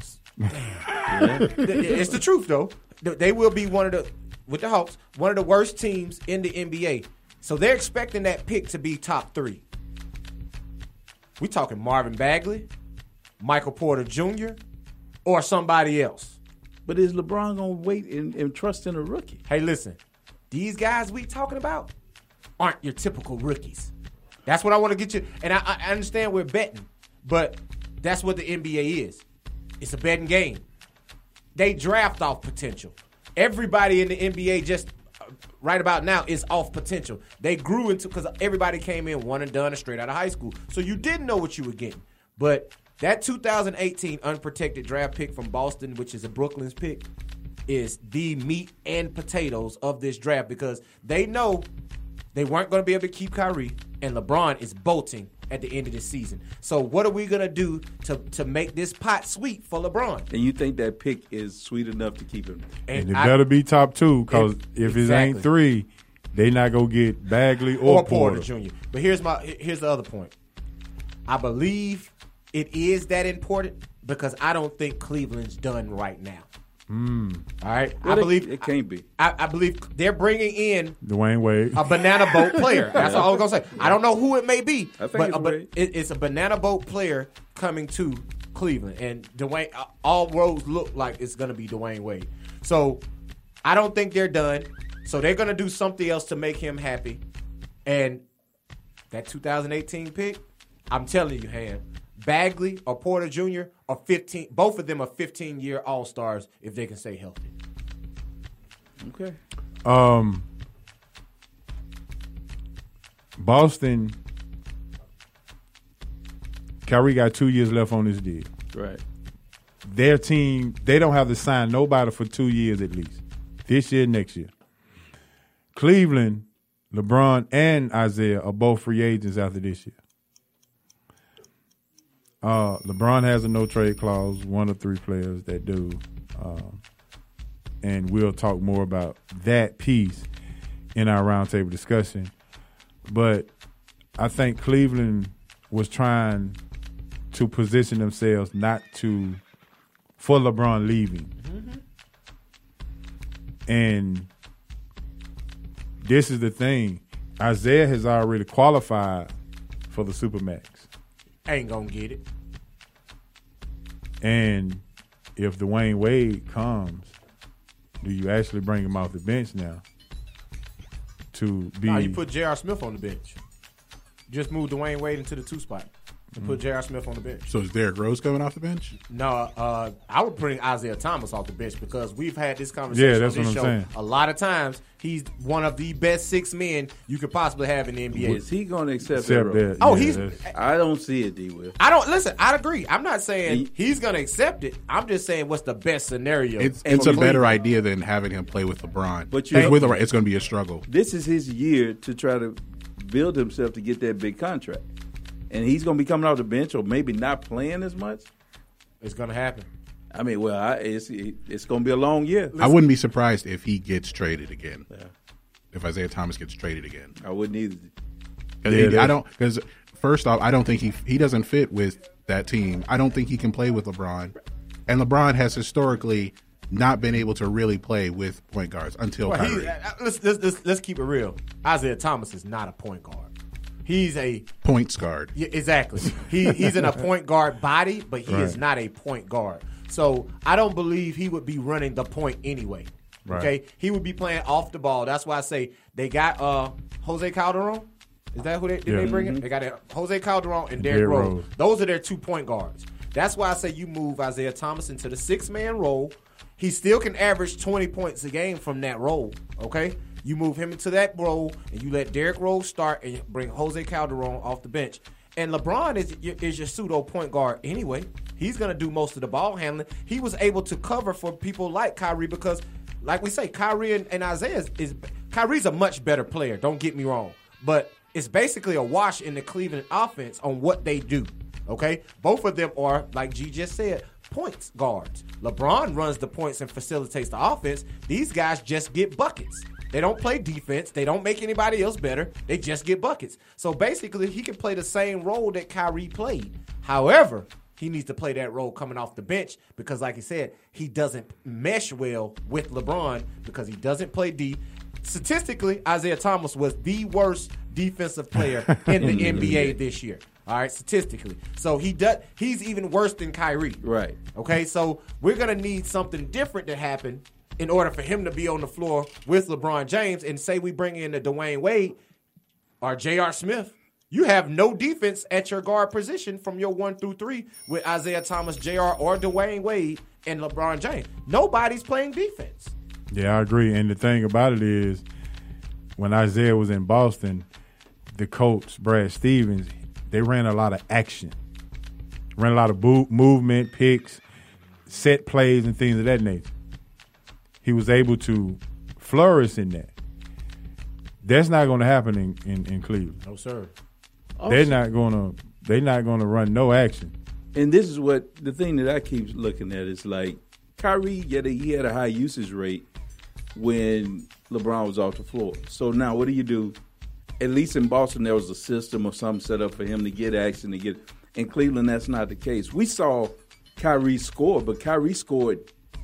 It's the truth, though. They will be with the Hawks, one of the worst teams in the NBA. So they're expecting that pick to be top 3. We talking Marvin Bagley, Michael Porter Jr., or somebody else. But is LeBron going to wait and trust in a rookie? Hey, listen. These guys we talking about aren't your typical rookies. That's what I want to get you. And I understand we're betting, but that's what the NBA is. It's a betting game. They draft off potential. Everybody in the NBA just right about now is off potential. They grew into, because everybody came in one and done and straight out of high school. So you didn't know what you were getting. But that 2018 unprotected draft pick from Boston, which is a Brooklyn's pick, is the meat and potatoes of this draft because they know they weren't going to be able to keep Kyrie, and LeBron is bolting at the end of the season. So what are we going to do to make this pot sweet for LeBron? And you think that pick is sweet enough to keep him? And it better be top 2 because if it ain't 3, they not going to get Bagley or Porter Jr. But here's the other point. I believe it is that important because I don't think Cleveland's done right now. All right, well, I believe it can't be. I believe they're bringing in Dwayne Wade, a banana boat player. That's all I was gonna say. I don't know who it may be, but it's a banana boat player coming to Cleveland, and Dwayne. All roads look like it's gonna be Dwayne Wade. So I don't think they're done. So they're gonna do something else to make him happy. And that 2018 pick, I'm telling you, Ham. Bagley or Porter Jr. are 15. Both of them are 15-year All-Stars if they can stay healthy. Okay. Boston. Kyrie got 2 years left on his deal. Right. Their team, they don't have to sign nobody for 2 years at least. This year, next year. Cleveland, LeBron, and Isaiah are both free agents after this year. LeBron has a no-trade clause, one of 3 players that do. And we'll talk more about that piece in our roundtable discussion. But I think Cleveland was trying to position themselves for LeBron leaving. Mm-hmm. And this is the thing. Isaiah has already qualified for the Supermax. Ain't gonna get it. And if Dwayne Wade comes, do you actually bring him off the bench now to be? No, you put J.R. Smith on the bench. Just move Dwayne Wade into the 2 spot and put J.R. Smith on the bench. So is Derrick Rose coming off the bench? No, I would bring Isaiah Thomas off the bench because we've had this conversation on this show saying. A lot of times. He's one of the best 6 men you could possibly have in the NBA. Is he going to accept that? Oh, I don't see it, D-Will. I agree. I'm not saying he's going to accept it. I'm just saying what's the best scenario. It's a better idea than having him play with LeBron. But it's going to be a struggle. This is his year to try to build himself to get that big contract. And he's going to be coming off the bench or maybe not playing as much. It's going to happen. I mean, it's going to be a long year. I wouldn't be surprised if he gets traded again. Yeah. If Isaiah Thomas gets traded again. I wouldn't either. Because first off, I don't think he doesn't fit with that team. I don't think he can play with LeBron. And LeBron has historically not been able to really play with point guards until Kyrie. Let's keep it real. Isaiah Thomas is not a point guard. He's a points guard. Yeah, exactly. He's in a point guard body, but he is not a point guard. So I don't believe he would be running the point anyway. Right. Okay, he would be playing off the ball. That's why I say they got Jose Calderon. Is that who they bring in? They got Jose Calderon and Derrick Rose. Those are their 2 point guards. That's why I say you move Isaiah Thomas into the 6-man role. He still can average 20 points a game from that role. Okay. You move him into that role, and you let Derrick Rose start and bring Jose Calderon off the bench. And LeBron is your pseudo point guard anyway. He's going to do most of the ball handling. He was able to cover for people like Kyrie because, like we say, Kyrie and Isaiah Kyrie's a much better player. Don't get me wrong, but it's basically a wash in the Cleveland offense on what they do. Okay, both of them are, like G just said, points guards. LeBron runs the points and facilitates the offense. These guys just get buckets. They don't play defense. They don't make anybody else better. They just get buckets. So basically, he can play the same role that Kyrie played. However, he needs to play that role coming off the bench because, like he said, he doesn't mesh well with LeBron because he doesn't play D. Statistically, Isaiah Thomas was the worst defensive player in the NBA this year. All right, statistically. So he's even worse than Kyrie. Right. Okay, so we're going to need something different to happen in order for him to be on the floor with LeBron James. And say we bring in the Dwayne Wade, or J.R. Smith. You have no defense at your guard position from your 1 through 3 with Isaiah Thomas, J.R., or Dwayne Wade and LeBron James. Nobody's playing defense. Yeah, I agree. And the thing about it is, when Isaiah was in Boston, the coach, Brad Stevens, they ran a lot of action. Ran a lot of movement, picks, set plays, and things of that nature. He was able to flourish in that. That's not going to happen in Cleveland. No, sir. They're not going to run no action. And this is what the thing that I keep looking at is like Kyrie, he had a high usage rate when LeBron was off the floor. So now what do? At least in Boston, there was a system or something set up for him to get action, in Cleveland, that's not the case. We saw Kyrie score, but Kyrie scored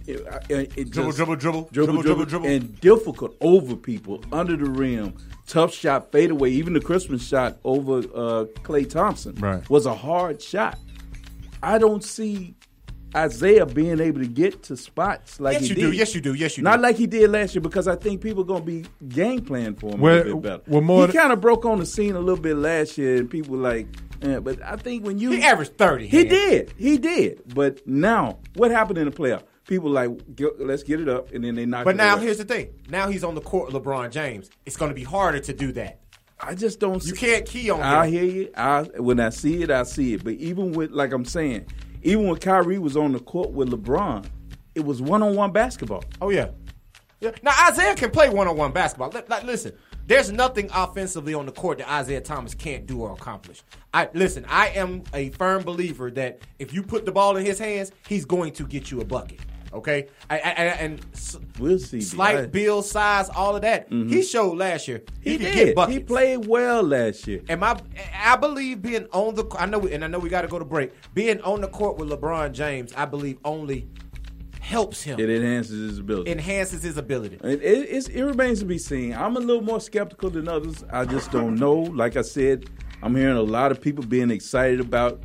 dribble, and difficult over people, under the rim, tough shot, fadeaway. Even the Christmas shot over Klay Thompson was a hard shot. I don't see Isaiah being able to get to spots like he did. Yes, you do. Not like he did last year, because I think people are going to be game planning for him a little bit better. He kind of broke on the scene a little bit last year, and people were like, but I think when you... He averaged 30. He did. But now, what happened in the playoff? People like, let's get it up, and then they knock it But now, away. here's the thing. Now he's on the court with LeBron James. It's going to be harder to do that. I just don't see... You can't key on him. I hear you. When I see it, I see it. But even with, like I'm saying, even when Kyrie was on the court with LeBron, it was one-on-one basketball. Oh, yeah. Now, Isaiah can play one-on-one basketball. Listen, there's nothing offensively on the court that Isaiah Thomas can't do or accomplish. I am a firm believer that if you put the ball in his hands, he's going to get you a bucket. Okay? We'll see. Slight build, size, all of that. Mm-hmm. He showed last year. He could did. Get buckets. He played well last year. And I believe being on the – I know we got to go to break. Being on the court with LeBron James, I believe only – helps him. It enhances his ability. It remains to be seen. I'm a little more skeptical than others. I just don't know. Like I said, I'm hearing a lot of people being excited about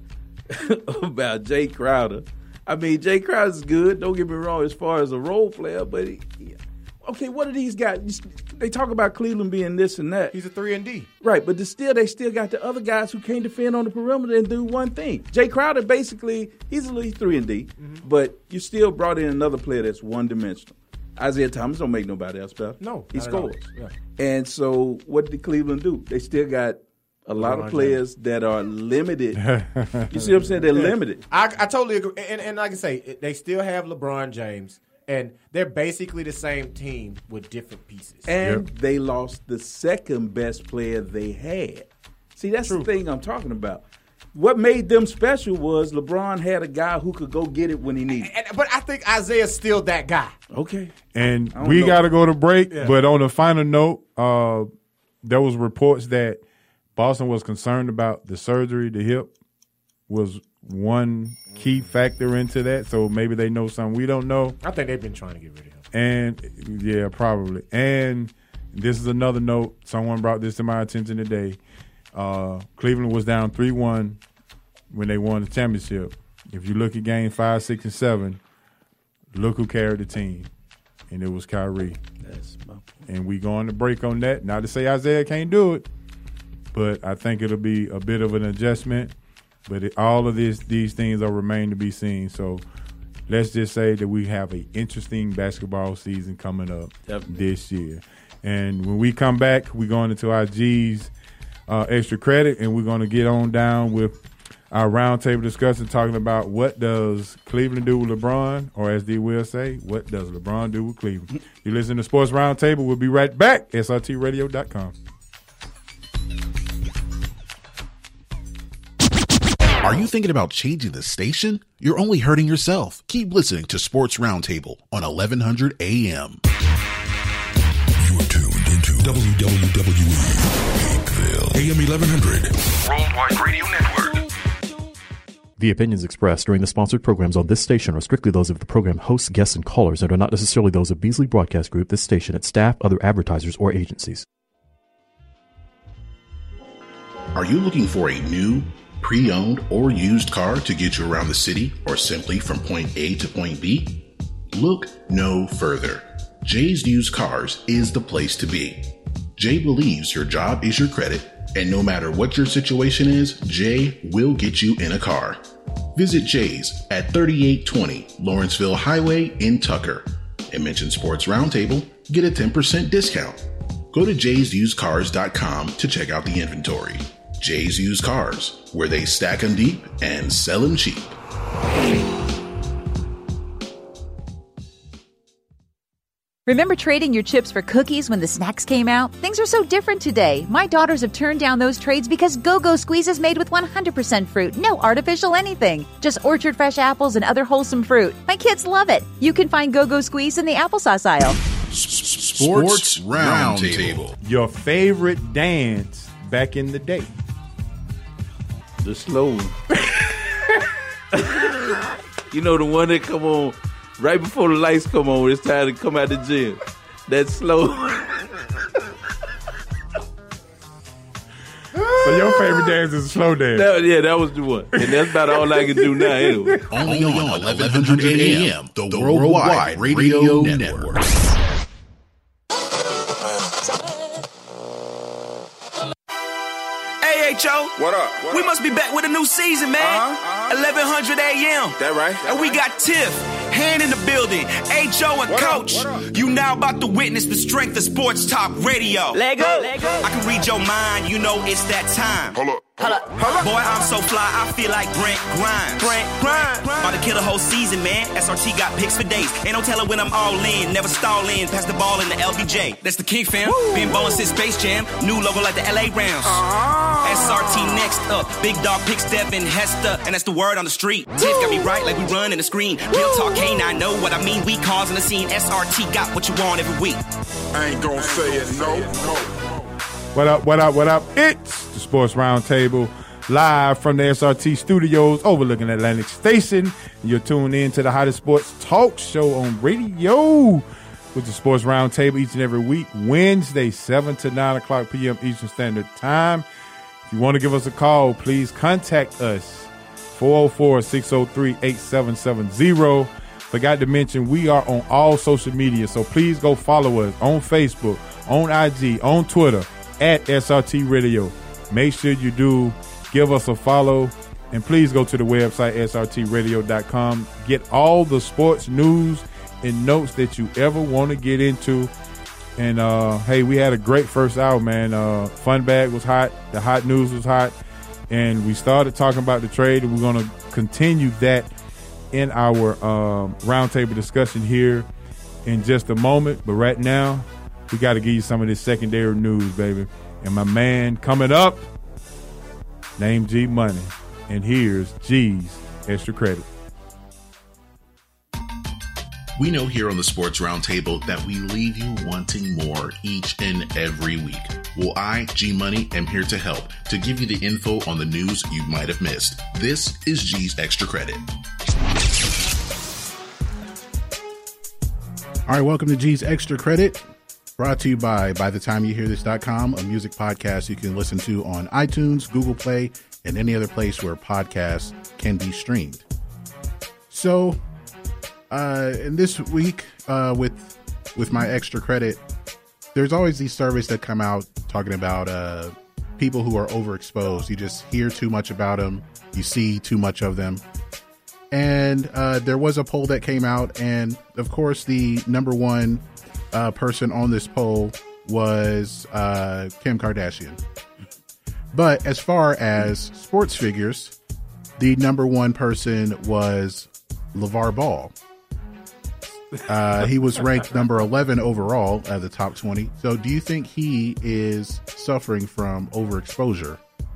Jay Crowder. I mean, Jay Crowder's good. Don't get me wrong as far as a role player, but okay, what are these guys? They talk about Cleveland being this and that. He's a 3-and-D. Right, but they still got the other guys who can't defend on the perimeter and do one thing. Jay Crowder, basically, he's 3-and-D, but you still brought in another player that's one-dimensional. Isaiah Thomas don't make nobody else better. No, he scores. Yeah. And so what did Cleveland do? They still got a lot of players that are limited. You see what I'm saying? They're limited. I totally agree. And like I say, they still have LeBron James. And they're basically the same team with different pieces. And they lost the second best player they had. See, that's the thing I'm talking about. What made them special was LeBron had a guy who could go get it when he needed it. But I think Isaiah's still that guy. Okay. And we got to go to break. Yeah. But on a final note, there was reports that Boston was concerned about the surgery, the hip was one key factor into that, so maybe they know something we don't know. I think they've been trying to get rid of him. And, yeah, probably. And this is another note. Someone brought this to my attention today. Cleveland was down 3-1 when they won the championship. If you look at game 5, 6, and 7, look who carried the team, and it was Kyrie. That's my point. And we going to break on that. Not to say Isaiah can't do it, but I think it'll be a bit of an adjustment. But all of these things are remain to be seen. So let's just say that we have an interesting basketball season coming up this year. And when we come back, we're going into our G's extra credit, and we're going to get on down with our roundtable discussion talking about what does Cleveland do with LeBron, or as D will say, what does LeBron do with Cleveland. You listen to Sports Roundtable. We'll be right back. SRTradio.com. Are you thinking about changing the station? You're only hurting yourself. Keep listening to Sports Roundtable on 1100 AM. You are tuned into WWE Hakeville, AM 1100, Worldwide Radio Network. The opinions expressed during the sponsored programs on this station are strictly those of the program hosts, guests, and callers and are not necessarily those of Beasley Broadcast Group, this station, its staff, other advertisers, or agencies. Are you looking for a new, pre-owned, or used car to get you around the city or simply from point A to point B? Look no further. Jay's Used Cars is the place to be. Jay believes your job is your credit, And no matter what your situation is, Jay will get you in a car. Visit Jay's at 3820 Lawrenceville Highway in Tucker and mention Sports Roundtable, get a 10% discount. Go to jaysusedcars.com to check out the inventory. Jay's Used Cars, where they stack them deep and sell them cheap. Remember trading your chips for cookies when the snacks came out? Things are so different today. My daughters have turned down those trades because Go-Go Squeeze is made with 100% fruit, no artificial anything. Just orchard fresh apples and other wholesome fruit. My kids love it. You can find Go-Go Squeeze in the applesauce aisle. Sports Roundtable. Your favorite dance back in the day? The slow one. You know, the one that come on right before the lights come on when it's time to come out the gym. That's slow. So your favorite dance is a slow dance? That was the one. And that's about all I can do now anyway. Only on 1100 AM, the Worldwide Radio Network. AHO, What up? we must be back with a new season, man. 1100 AM. That right? And we got Tiff, Hand in the building, HO and Coach. You now about to witness the strength of sports talk radio. Lego. I can read your mind, you know it's that time. Hold up. Boy, I'm so fly, I feel like Brent Grimes. About to kill the whole season, man. SRT got picks for days. Ain't no telling when I'm all in. Never stall in. Pass the ball in the LBJ. That's the King fam. Been ballin' since Space Jam. New logo like the LA Rams. SRT next up. Big dog picks Devin Hester. And that's the word on the street. Tiff got me right like we run in the screen. Real talk, K9 know what I mean. We causing the scene. SRT got what you want every week. I ain't gonna say it, no. What up? It's the Sports Roundtable, live from the SRT studios overlooking Atlantic Station. You're tuned in to the hottest sports talk show on radio with the Sports Roundtable each and every week, Wednesday, 7 to 9 o'clock p.m. Eastern Standard Time. If you want to give us a call, please contact us, 404-603-8770. Forgot to mention, we are on all social media, so please go follow us on Facebook, on IG, on Twitter, at SRT Radio. Make sure you do give us a follow, and please go to the website srtradio.com. Get all the sports news and notes that you ever want to get into. And hey, we had a great first hour, man. Fun Bag was hot, the hot news was hot, and we started talking about the trade, and we're going to continue that in our roundtable discussion here in just a moment. But right now, we got to give you some of this secondary news, baby. And my man coming up, named G Money. And here's G's Extra Credit. We know here on the Sports Roundtable that we leave you wanting more each and every week. Well, I, G Money, am here to help, to give you the info on the news you might have missed. This is G's Extra Credit. All right, welcome to G's Extra Credit. Brought to you by TheTimeYouHearThis.com, a music podcast you can listen to on iTunes, Google Play, and any other place where podcasts can be streamed. So, in this week, with my extra credit, there's always these surveys that come out talking about people who are overexposed. You just hear too much about them. You see too much of them. And there was a poll that came out, and of course, the number one person on this poll was Kim Kardashian. But as far as sports figures, the number one person was LeVar Ball. He was ranked number 11 overall out of the top 20. So do you think he is suffering from overexposure?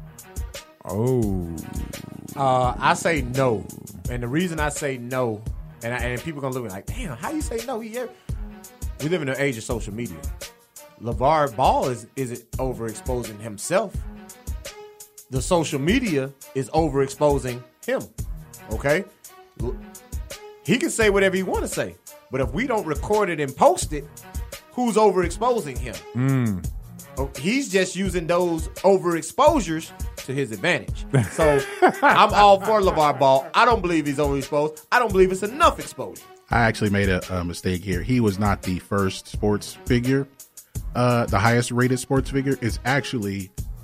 I say no. And the reason I say no, and people going to look at me like, damn, how you say no? We live in the age of social media. LeVar Ball isn't overexposing himself. The social media is overexposing him. Okay? He can say whatever he want to say. But if we don't record it and post it, who's overexposing him? He's just using those overexposures to his advantage. So I'm all for LeVar Ball. I don't believe he's overexposed. I don't believe it's enough exposure. I actually made a mistake here. He was not the first sports figure. The highest rated sports figure is actually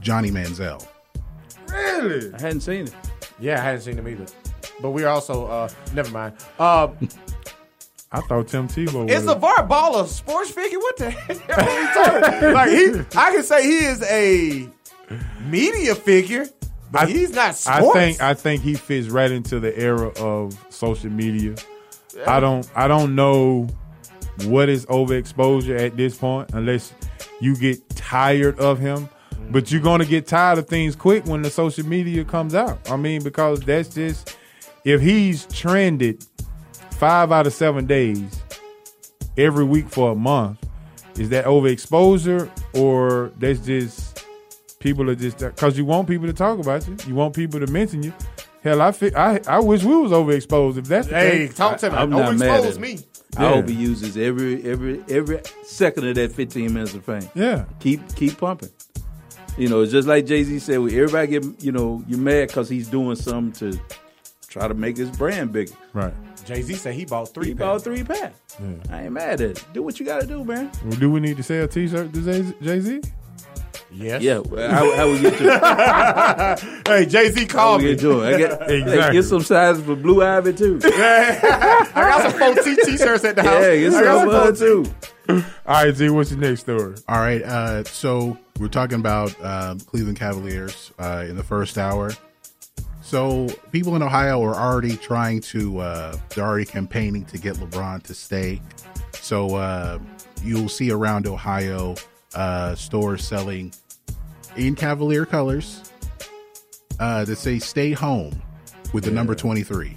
Johnny Manziel. Really? I hadn't seen it. Yeah, I hadn't seen him either. But we also never mind. I thought Tim Tebow was. Is LeVar Ball a sports figure? What the hell are we talking? Like I can say he is a media figure, but he's not sports. I think he fits right into the era of social media. Yeah. I don't know what is overexposure at this point unless you get tired of him. But you're gonna get tired of things quick when the social media comes out. I mean, because that's just if he's trended 5 out of 7 days every week for a month, is that overexposure or that's just people are just because you want people to talk about you, you want people to mention you. Hell, I wish we was overexposed. If that's the case, talk to me. I'm not mad at me. I hope he uses every second of that 15 minutes of fame. Yeah, keep pumping. You know, it's just like Jay-Z said. Everybody get you're mad because he's doing something to try to make his brand bigger. Right. Jay-Z said he bought 3 packs. He bought 3 packs. Yeah. I ain't mad at it. Do what you got to do, man. Well, do we need to sell a T-shirt to Jay-Z? Yes. Yeah. Well, how we get to it? Hey, Jay-Z called me. I got get some sizes for Blue Ivy, too. I got some 4T T-shirts at the house. Yeah, get some for her, too. All right, G, what's your next story? All right, so we're talking about Cleveland Cavaliers in the first hour. So people in Ohio are already they're already campaigning to get LeBron to stay. So you'll see around Ohio stores selling in Cavalier colors that say "Stay Home" with the number 23.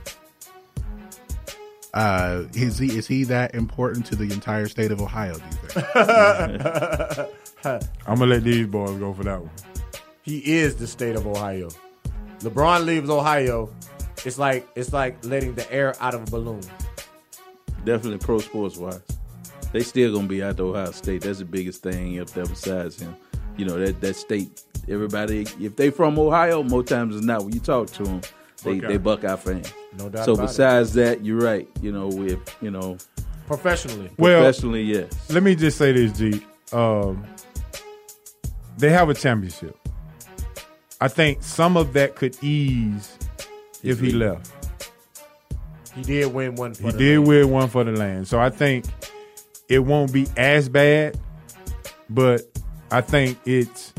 Is he that important to the entire state of Ohio, do you think? I'm gonna let these boys go for that one. He is the state of Ohio. LeBron leaves Ohio, it's like letting the air out of a balloon. Definitely pro sports wise. They still gonna be out to Ohio State. That's the biggest thing up there besides him. You know, that state, everybody, if they from Ohio, more times than not, when you talk to them, they Buckeye fans. No doubt so about besides that, you're right. Professionally, yes. Let me just say this, G. They have a championship. I think some of that could ease if he left. He did win one for the land. So I think it won't be as bad, but I think it's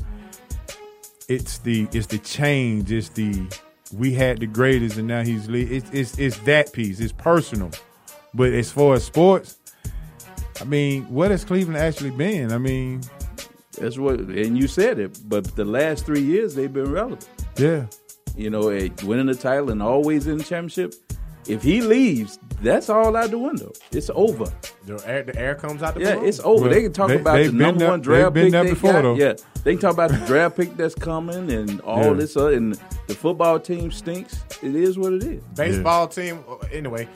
the change. It's the we had the greatest and now he's leaving. It's that piece. It's personal. But as far as sports, I mean, what has Cleveland actually been? I mean, that's what, and you said it, but the last 3 years they've been relevant. Yeah. Winning the title and always in the championship. If he leaves, that's all out the window. It's over. The air comes out the window? Yeah, it's over. Well, they can talk about the number one draft pick they got. Though. Yeah, they can talk about the draft pick that's coming and all this other, and the football team stinks. It is what it is. Baseball team, anyway.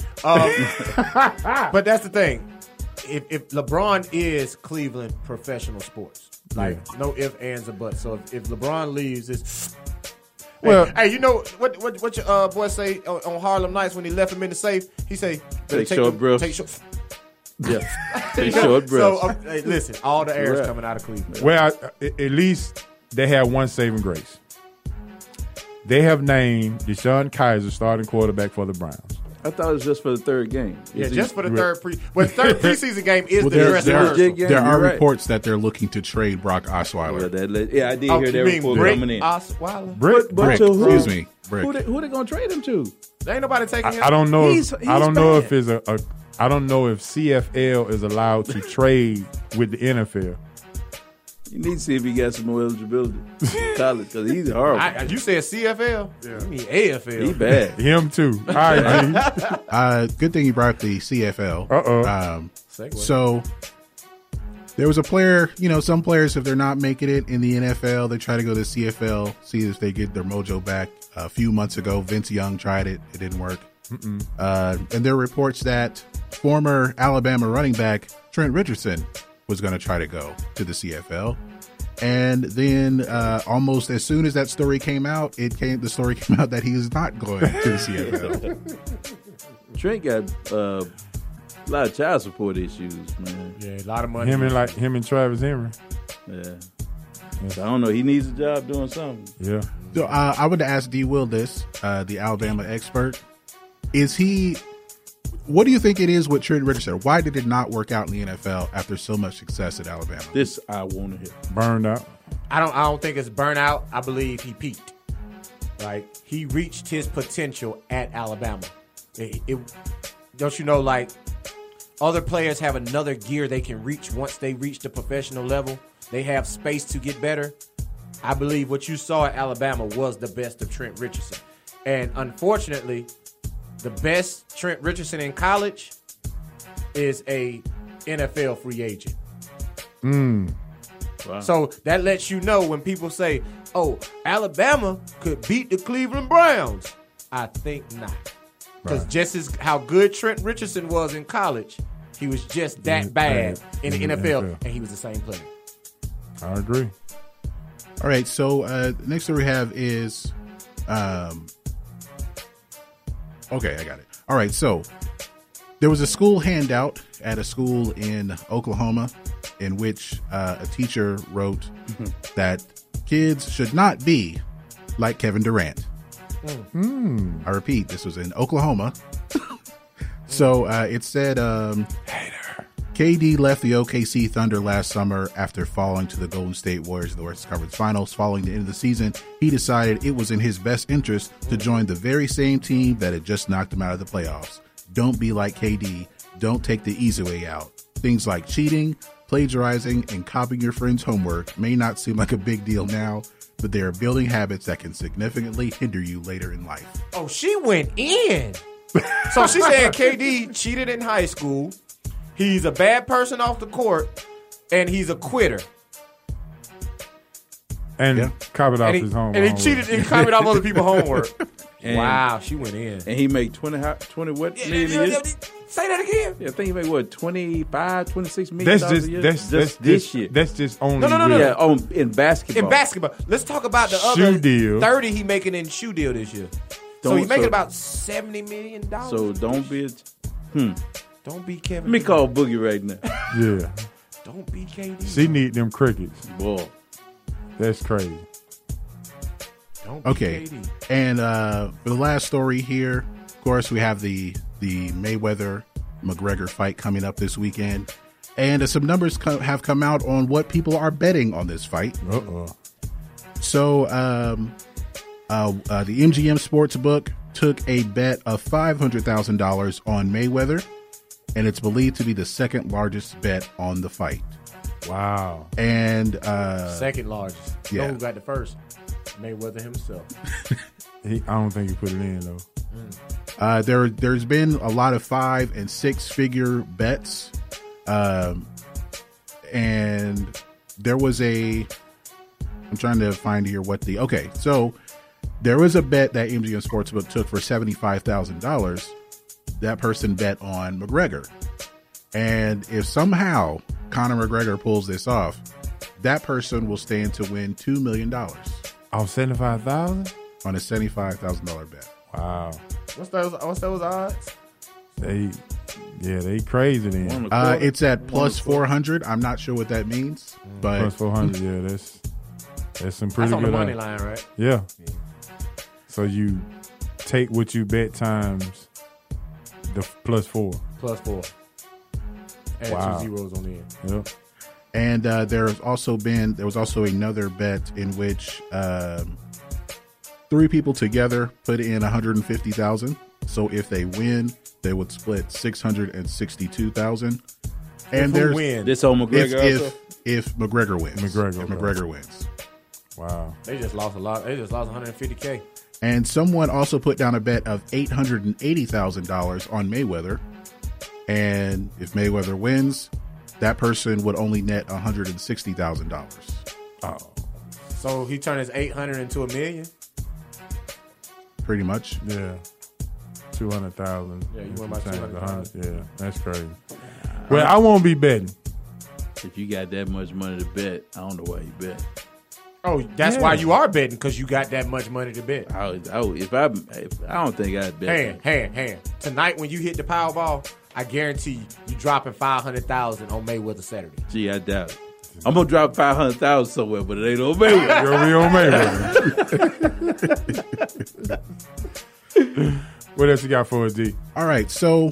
But that's the thing. If LeBron is Cleveland professional sports, no ifs, ands, or buts. So if LeBron leaves, it's... Well, hey, you know what your boy say on Harlem Nights when he left him in the safe? He say, take short breaths. Take short. Yeah, take short breaths. So hey, listen, all the air is coming out of Cleveland. Well, at least they have one saving grace. They have named DeShone Kizer starting quarterback for the Browns. I thought it was just for the third game. Just for the third preseason game is the dress rehearsal. There are reports that they're looking to trade Brock Osweiler. I did hear that report coming in. Osweiler? Brick. Excuse me. Brick. Who they gonna trade him to? There ain't nobody taking him. I don't know. I don't know if bad. I don't know if CFL is allowed to trade with the NFL. You need to see if he got some more eligibility in college because he's horrible. You said CFL? Yeah. You mean AFL? He bad. Him too. All right, good thing you brought up the CFL. Uh-oh. So there was a player, some players, if they're not making it in the NFL, they try to go to the CFL, see if they get their mojo back. A few months ago, Vince Young tried it. It didn't work. And there are reports that former Alabama running back Trent Richardson was going to try to go to the CFL. And then almost as soon as that story came out, the story came out that he is not going to the CFL. Trent got a lot of child support issues, man. Yeah, a lot of money. Him and Travis Henry. Yeah. So I don't know. He needs a job doing something. Yeah. So I would ask D. Will this, the Alabama expert. What do you think it is with Trent Richardson? Why did it not work out in the NFL after so much success at Alabama? This I want to hear. Burned out. I don't think it's burnout. I believe he peaked. Like, he reached his potential at Alabama. Don't you know, like, other players have another gear they can reach once they reach the professional level. They have space to get better. I believe what you saw at Alabama was the best of Trent Richardson. And unfortunately, the best Trent Richardson in college is a NFL free agent. Wow. So that lets you know when people say, oh, Alabama could beat the Cleveland Browns. I think not. Because just as how good Trent Richardson was in college, he was just that bad in the NFL, and he was the same player. I agree. All right, so next thing we have is, okay, I got it. All right, so there was a school handout at a school in Oklahoma in which a teacher wrote that kids should not be like Kevin Durant. I repeat, this was in Oklahoma. So it said, KD left the OKC Thunder last summer after falling to the Golden State Warriors in the Western Conference Finals. Following the end of the season, he decided it was in his best interest to join the very same team that had just knocked him out of the playoffs. Don't be like KD. Don't take the easy way out. Things like cheating, plagiarizing, and copying your friend's homework may not seem like a big deal now, but they are building habits that can significantly hinder you later in life. Oh, she went in. So she said KD cheated in high school. He's a bad person off the court, and he's a quitter. And copied off his homework. And he cheated and copied off other people's homework. Wow, she went in. And he made 20 what million a year? Say that again. Yeah, I think he made what, 25, 26 million that's a year? That's this year. That's just only No. Yeah, in basketball. In basketball. Let's talk about the shoe other deal. 30 he making in shoe deal this year. So he's making about $70 million. So don't be Don't be Kevin. Let me call Boogie right now. Yeah. Don't be KD. She need them crickets. Boy. That's crazy. Don't be Okay. KD. And for the last story here, of course, we have the Mayweather-McGregor fight coming up this weekend. And some numbers have come out on what people are betting on this fight. So the MGM Sportsbook took a bet of $500,000 on Mayweather, and it's believed to be the second largest bet on the fight. Wow. And second largest. Yeah. You know who got the first? Mayweather himself. I don't think he put it in though. There's been a lot of 5 and 6 figure bets, and there was I'm trying to find here so there was a bet that MGM Sportsbook took for $75,000. That person bet on McGregor, and if somehow Conor McGregor pulls this off, that person will stand to win $2 million. Oh, $75,000 on a $75,000 bet. Wow. What's those odds? They crazy then. It's at plus 400. I'm not sure what that means, but plus 400. Yeah, that's some pretty that's on good the money odds. line, right? Yeah. So you take what you bet times the plus 4. Plus 4. Add Wow. 2 zeros on the end. Yep. And there was also another bet in which 3 people together put in $150,000. So if they win, they would split $662,000. And who wins? This on McGregor if McGregor wins. McGregor wins. Wow. They just lost a lot. They just lost $150K. And someone also put down a bet of $880,000 on Mayweather. And if Mayweather wins, that person would only net $160,000. Oh. So he turned his 800 into $1 million? Pretty much. Yeah. 200,000. Yeah, you went by 200,000. Yeah, that's crazy. Well, I won't be betting. If you got that much money to bet, I don't know why you bet. Oh, that's why you are betting, because you got that much money to bet. I don't think I'd bet. Hand. Tonight when you hit the Powerball, I guarantee you dropping $500,000 on Mayweather Saturday. Gee, I doubt it. I'm gonna drop 500,000 somewhere, but it ain't on Mayweather. You're gonna be on Mayweather. What else you got for us, D? All right, so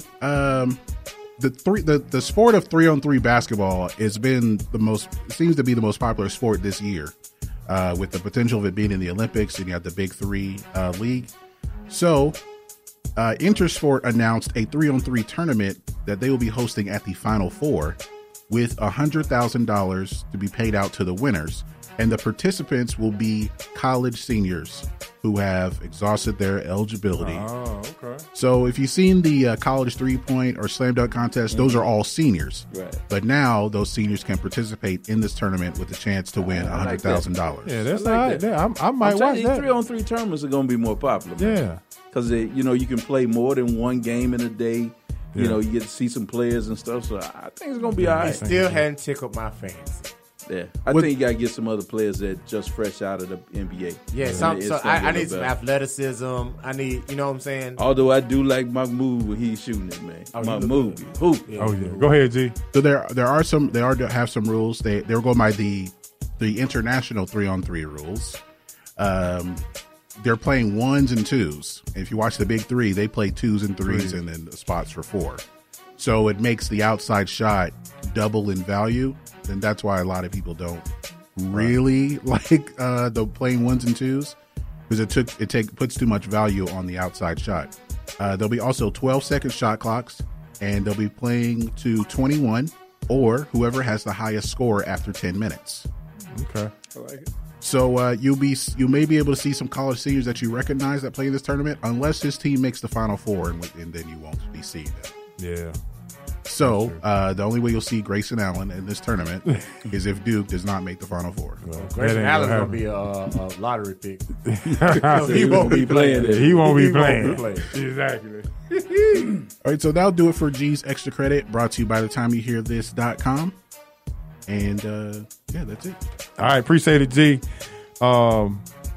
the sport of 3-on-3 basketball seems to be the most popular sport this year, with the potential of it being in the Olympics, and you have the Big Three league. So, Intersport announced a 3-on-3 tournament that they will be hosting at the Final Four, with $100,000 to be paid out to the winners. And the participants will be college seniors who have exhausted their eligibility. Oh, okay. So if you've seen the college 3-point or slam dunk contest, those are all seniors. Right. But now those seniors can participate in this tournament with a chance to win $100,000. Yeah, that's like not. I might watch that. 3-on-3 tournaments are going to be more popular. Yeah. Because, you can play more than one game in a day. You know, you get to see some players and stuff. So I think it's going to be all right. It still hadn't tickled my fancy. Yeah, I think you got to get some other players that just fresh out of the NBA. Yeah, I need some athleticism. I need, you know what I'm saying? Although I do like Mahmoud when he's shooting it, man. Mahmoud, hoop. Yeah. Oh yeah, go ahead, G. So they have some rules. They're going by the international 3-on-3 rules. They're playing 1s and 2s. And if you watch the Big Three, they play 2s and 3s and then the spots for 4. So it makes the outside shot double in value. And that's why a lot of people don't really like the playing 1s and 2s, because it puts too much value on the outside shot. There'll be also 12-second shot clocks, and they'll be playing to 21 or whoever has the highest score after 10 minutes. Okay, I like it. So you may be able to see some college seniors that you recognize that play in this tournament, unless his team makes the Final Four, and then you won't be seeing them. Yeah. So the only way you'll see Grayson Allen in this tournament is if Duke does not make the Final Four. Well, Grayson Allen's going to be a lottery pick. He won't be playing it. He won't be playing. Exactly. All right, so that'll do it for G's Extra Credit, brought to you by thetimeYouHearThis.com. And yeah, that's it. All right, appreciate it, G. Oh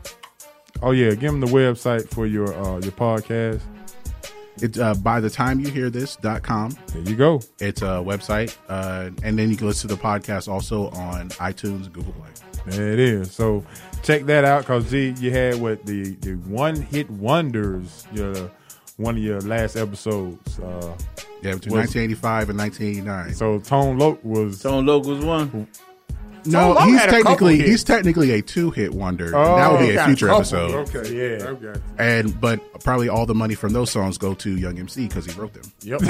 yeah, give them the website for your podcast. It's bythetimeYouHearThis.com. There you go. It's a website, and then you can listen to the podcast also on iTunes and Google Play. There it is. So check that out, because G, you had the one-hit wonders. One of your last episodes. Between 1985 and 1989. So Tone Loc was one. No, he's technically a 2-hit wonder. Oh, that would be a future episode. Okay, yeah. Okay. But probably all the money from those songs go to Young MC because he wrote them. Yep.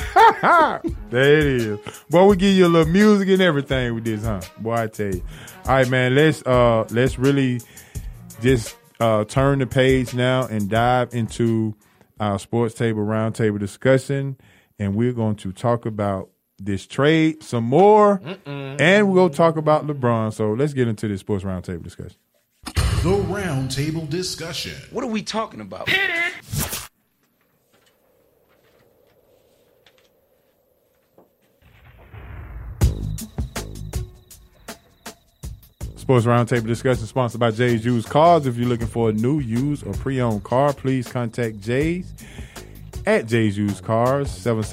There it is. Boy, we give you a little music and everything with this, huh? Boy, I tell you. All right, man. Let's really just turn the page now and dive into our sports table roundtable discussion, and we're going to talk about this trade some more, and we're going to talk about LeBron. So let's get into this sports roundtable discussion. The roundtable discussion. What are we talking about? Hit it! Sports Roundtable discussion sponsored by Jay's Used Cars. If you're looking for a new, used, or pre-owned car, please contact Jay's at Jay's Used Cars,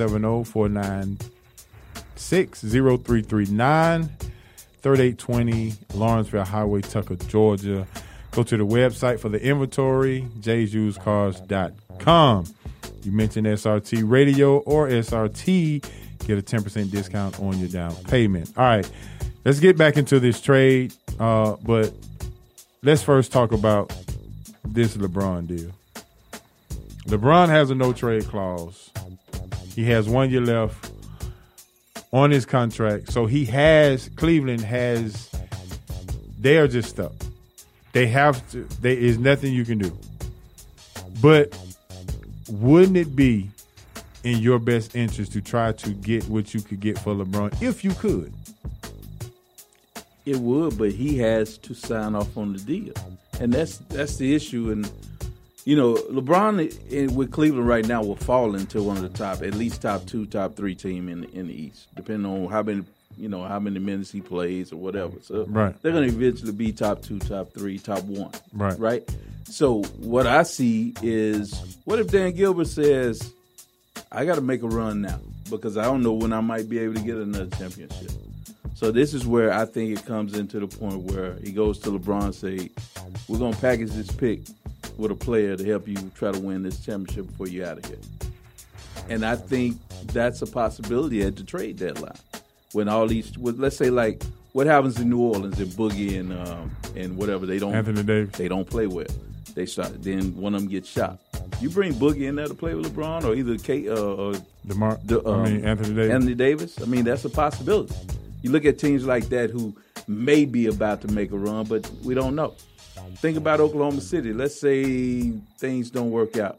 770-496-0339, 3820 Lawrenceville Highway, Tucker, Georgia. Go to the website for the inventory, jaysusedcars.com. You mention SRT Radio or SRT, get a 10% discount on your down payment. All right, let's get back into this trade, but let's first talk about this LeBron deal. LeBron has a no-trade clause. He has 1 year left on his contract. So Cleveland has, they are just stuck. They have to, there is nothing you can do. But wouldn't it be in your best interest to try to get what you could get for LeBron if you could? It would, but he has to sign off on the deal. And that's the issue. And, LeBron with Cleveland right now will fall into one of the top 2, top 3 team in the East, depending on how many minutes he plays or whatever. So right. They're going to eventually be top 2, top 3, top 1. Right. So what I see is, what if Dan Gilbert says, I got to make a run now because I don't know when I might be able to get another championship. So this is where I think it comes into the point where he goes to LeBron and say, we're going to package this pick with a player to help you try to win this championship before you're out of here. And I think that's a possibility at the trade deadline. When all these, let's say like, what happens in New Orleans and Boogie and whatever, they don't Anthony Davis. They don't play well. They start, then one of them gets shot. You bring Boogie in there to play with LeBron or either Kate or Anthony Davis. Anthony Davis. I mean, that's a possibility. You look at teams like that who may be about to make a run, but we don't know. Think about Oklahoma City. Let's say things don't work out.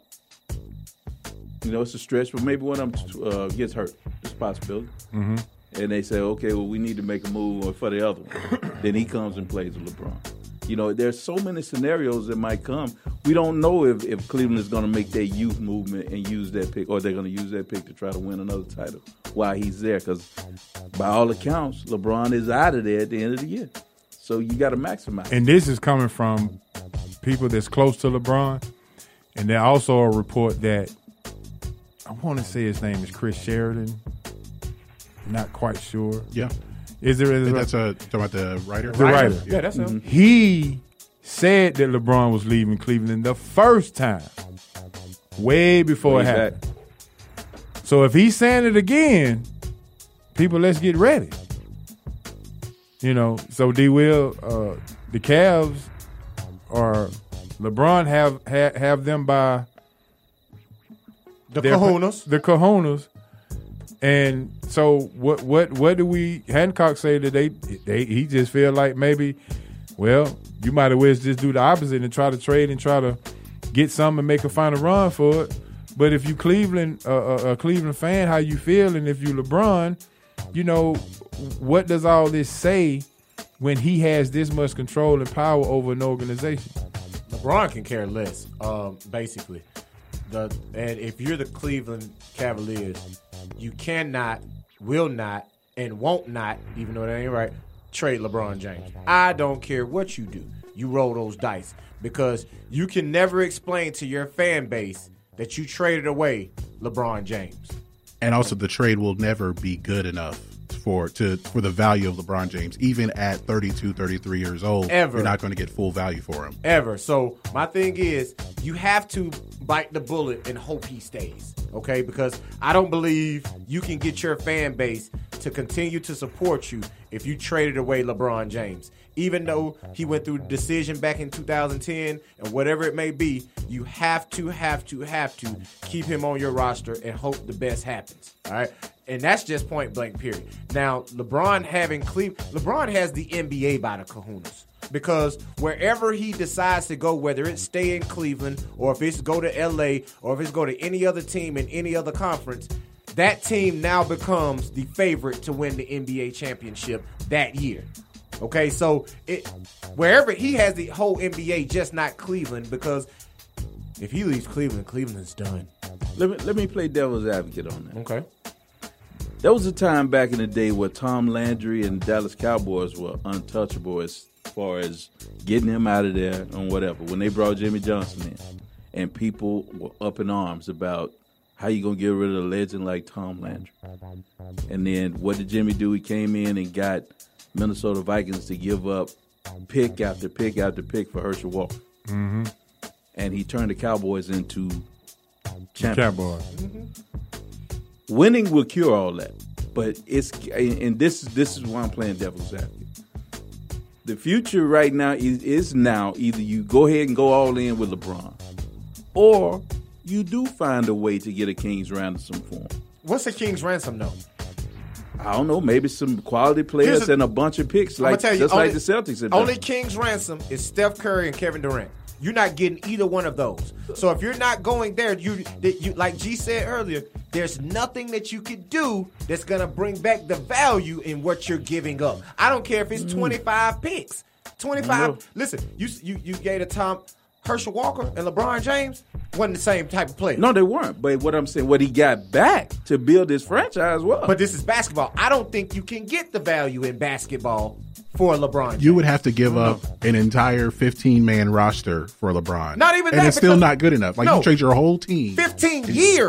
You know, it's a stretch, but maybe one of them gets hurt. It's a possibility. Mm-hmm. And they say, okay, well, we need to make a move for the other one. Then he comes and plays with LeBron. You know, there's so many scenarios that might come. We don't know if Cleveland is going to make their youth movement and use that pick, or they're going to use that pick to try to win another title while he's there. Because by all accounts, LeBron is out of there at the end of the year. So you got to maximize. And this is coming from people that's close to LeBron. And there's also a report that, I want to say his name is Chris Sheridan. Not quite sure. Yeah. Is there? That's talking about the writer? The writer. Yeah, that's him. He said that LeBron was leaving Cleveland the first time, way before it happened. So if he's saying it again, people, let's get ready. You know, so D. Will, the Cavs or LeBron have them by the cojones. The cojones. And so what do we Hancock say that he just feel like maybe, well, you might as well just do the opposite and try to trade and try to get something and make a final run for it. But if you Cleveland a Cleveland fan, how you feel, and if you LeBron, you know, what does all this say when he has this much control and power over an organization? LeBron can care less, basically. And if you're the Cleveland Cavaliers, you cannot, will not, and won't not, even though that ain't right, trade LeBron James. I don't care what you do. You roll those dice because you can never explain to your fan base that you traded away LeBron James. And also the trade will never be good enough for the value of LeBron James. Even at 32, 33 years old, Ever. You're not going to get full value for him. Ever. So my thing is, you have to bite the bullet and hope he stays, okay? Because I don't believe you can get your fan base to continue to support you if you traded away LeBron James. Even though he went through the decision back in 2010 and whatever it may be, you have to keep him on your roster and hope the best happens, all right? And that's just point blank, period. Now, LeBron has the NBA by the kahunas. Because wherever he decides to go, whether it's stay in Cleveland or if it's go to LA or if it's go to any other team in any other conference, that team now becomes the favorite to win the NBA championship that year. Okay, so wherever he has the whole NBA, just not Cleveland, because if he leaves Cleveland, Cleveland's done. Let me play devil's advocate on that. Okay. There was a time back in the day where Tom Landry and Dallas Cowboys were untouchable as far as getting him out of there and whatever. When they brought Jimmy Johnson in, and people were up in arms about how you gonna get rid of a legend like Tom Landry. And then what did Jimmy do? He came in and got Minnesota Vikings to give up pick after pick after pick for Herschel Walker. Mm-hmm. And he turned the Cowboys into champions. Cowboys. Mm-hmm. Winning will cure all that. But this is why I'm playing devil's advocate. The future right now is now either you go ahead and go all in with LeBron, or you do find a way to get a King's ransom for him. What's a King's ransom, though? I don't know. Maybe some quality players and a bunch of picks, like the Celtics have done. Only King's ransom is Steph Curry and Kevin Durant. You're not getting either one of those. So if you're not going there, you like G said earlier, there's nothing that you could do that's going to bring back the value in what you're giving up. I don't care if it's 25 picks. 25. Listen, you gave to Tom Herschel Walker and LeBron James wasn't the same type of player. No, they weren't. But what I'm saying, what he got back to build his franchise was. But this is basketball. I don't think you can get the value in basketball for LeBron James. You would have to give up an entire 15-man roster for LeBron. Not even and that. it's still not good enough. Like, you trade your whole team. 15 years.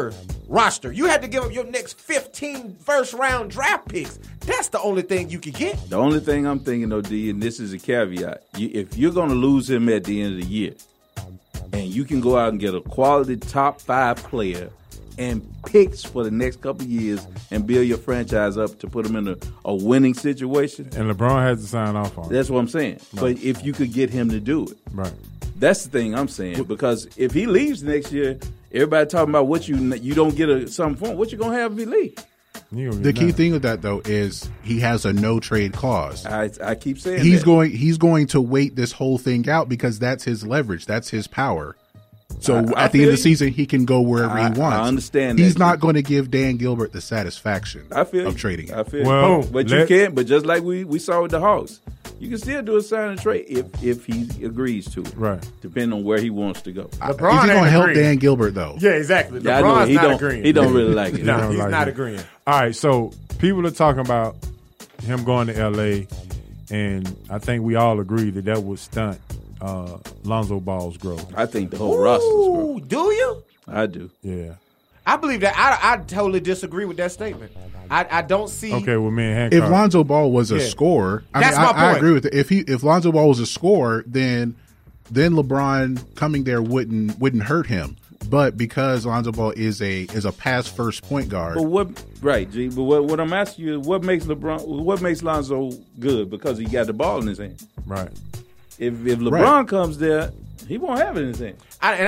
roster. You had to give up your next 15 first-round draft picks. That's the only thing you could get. The only thing I'm thinking, though, D, and this is a caveat, if you're going to lose him at the end of the year, and you can go out and get a quality top 5 player and picks for the next couple of years and build your franchise up to put them in a winning situation. And LeBron has to sign off on it. That's what I'm saying. Right. But if you could get him to do it. Right. That's the thing I'm saying. Because if he leaves next year, everybody talking about what you don't get something for him. What you going to have if he leaves? The key thing with that, though, is he has a no trade clause. I keep saying he's going to wait this whole thing out because that's his leverage. That's his power. So at the end of the season, he can go wherever he wants. I understand. He's not going to give Dan Gilbert the satisfaction of trading. I feel but you can't. But just like we saw with the Hawks, you can still do a sign and trade if he agrees to it. Right. Depending on where he wants to go. LeBron is he going to help Dan Gilbert, though? Yeah, exactly. Yeah, LeBron's not agreeing. He don't really like it. No, he's not agreeing. All right, so people are talking about him going to L.A., and I think we all agree that would stunt Lonzo Ball's growth. I think the whole roster's growth. Do you? I do. Yeah. I believe that. I totally disagree with that statement. I don't see. Okay, well, me and Hancock. If Lonzo Ball was a scorer, I agree with it. If Lonzo Ball was a scorer, then LeBron coming there wouldn't hurt him. But because Lonzo Ball is a pass first point guard, but what I'm asking you is what makes Lonzo good? Because he got the ball in his hand. Right. If LeBron comes there, he won't have it in his hand.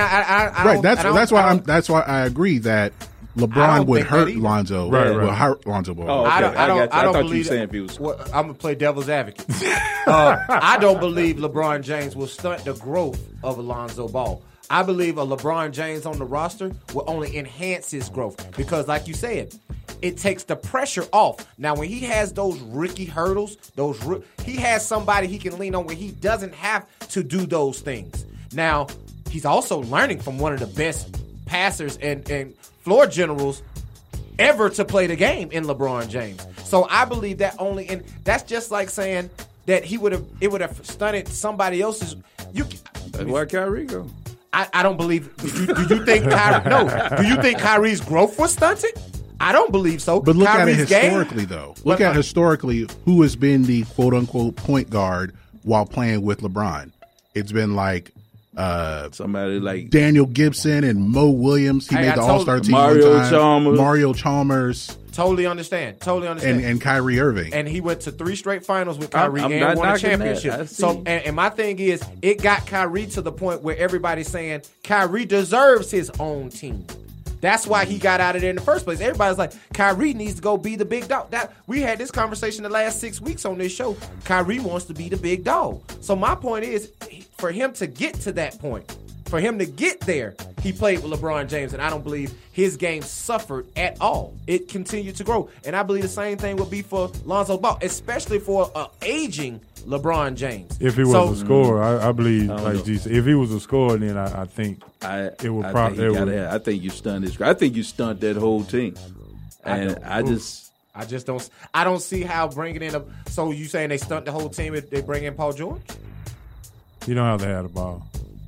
That's why I agree that LeBron would hurt Lonzo. Right. Will hurt Lonzo Ball. Oh, okay. I don't thought believe you were saying if he was. I'm gonna play devil's advocate. I don't believe LeBron James will stunt the growth of Lonzo Ball. I believe a LeBron James on the roster will only enhance his growth because, like you said, it takes the pressure off. Now, when he has those rookie hurdles, he has somebody he can lean on where he doesn't have to do those things. Now, he's also learning from one of the best passers and floor generals ever to play the game in LeBron James. So I believe that and that's just like saying that it would have stunted somebody else's. That's why Kyrie go. I don't believe. Do you think Kyrie? No. Do you think Kyrie's growth was stunted? I don't believe so. But look Kyrie's at it historically, though. Look at historically who has been the quote unquote point guard while playing with LeBron. It's been like somebody like Daniel Gibson and Mo Williams. He made the All-Star team. Mario Chalmers. Totally understand. And Kyrie Irving. And he went to 3 straight finals with Kyrie and won a championship. So, and my thing is, it got Kyrie to the point where everybody's saying Kyrie deserves his own team. That's why he got out of there in the first place. Everybody's like, Kyrie needs to go be the big dog. We had this conversation the last 6 weeks on this show. Kyrie wants to be the big dog. So my point is, for him to get to that point, for him to get there, he played with LeBron James, and I don't believe his game suffered at all. It continued to grow. And I believe the same thing would be for Lonzo Ball, especially for an aging LeBron James. If he was a scorer, I believe, like G said, if he was a scorer, then I think it would probably. I think you stunned this. I think you stunned that whole team. And I just don't. I don't see how bringing in So you saying they stunt the whole team if they bring in Paul George? You don't have to have the ball.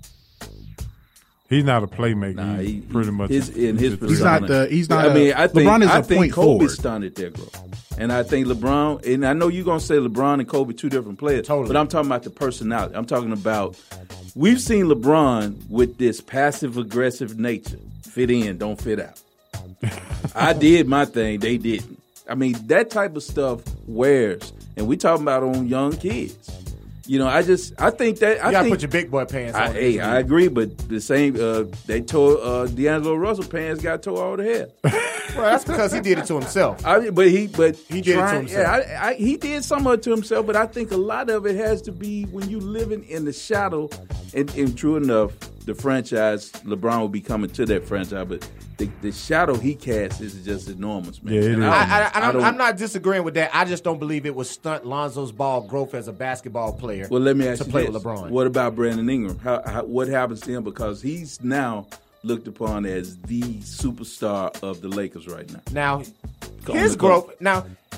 He's not a playmaker. He's pretty much. He's not. I mean, I think LeBron is a point Kobe forward. stunted their growth, and I think LeBron. And I know you're gonna say LeBron and Kobe 2 different players, but I'm talking about the personality. I'm talking about we've seen LeBron with this passive aggressive nature, fit in, don't fit out. I did my thing, they didn't. I mean, that type of stuff wears, and we talking about on young kids. You know, I think that you gotta put your big boy pants on. I agree, but the same they tore D'Angelo Russell pants got tore all the hair. Well, that's because he did it to himself. But he did it to himself. Yeah, he did some of it to himself, but I think a lot of it has to be when you living in the shadow. And true enough, the franchise LeBron will be coming to that franchise, but the shadow he casts is just enormous, man. Yeah, I'm not disagreeing with that. I just don't believe it would stunt Lonzo's ball growth as a basketball player. Well, let me ask you play this. with LeBron. What about Brandon Ingram? What happens to him? Because he's now looked upon as the superstar of the Lakers right now. Now, his growth. Now,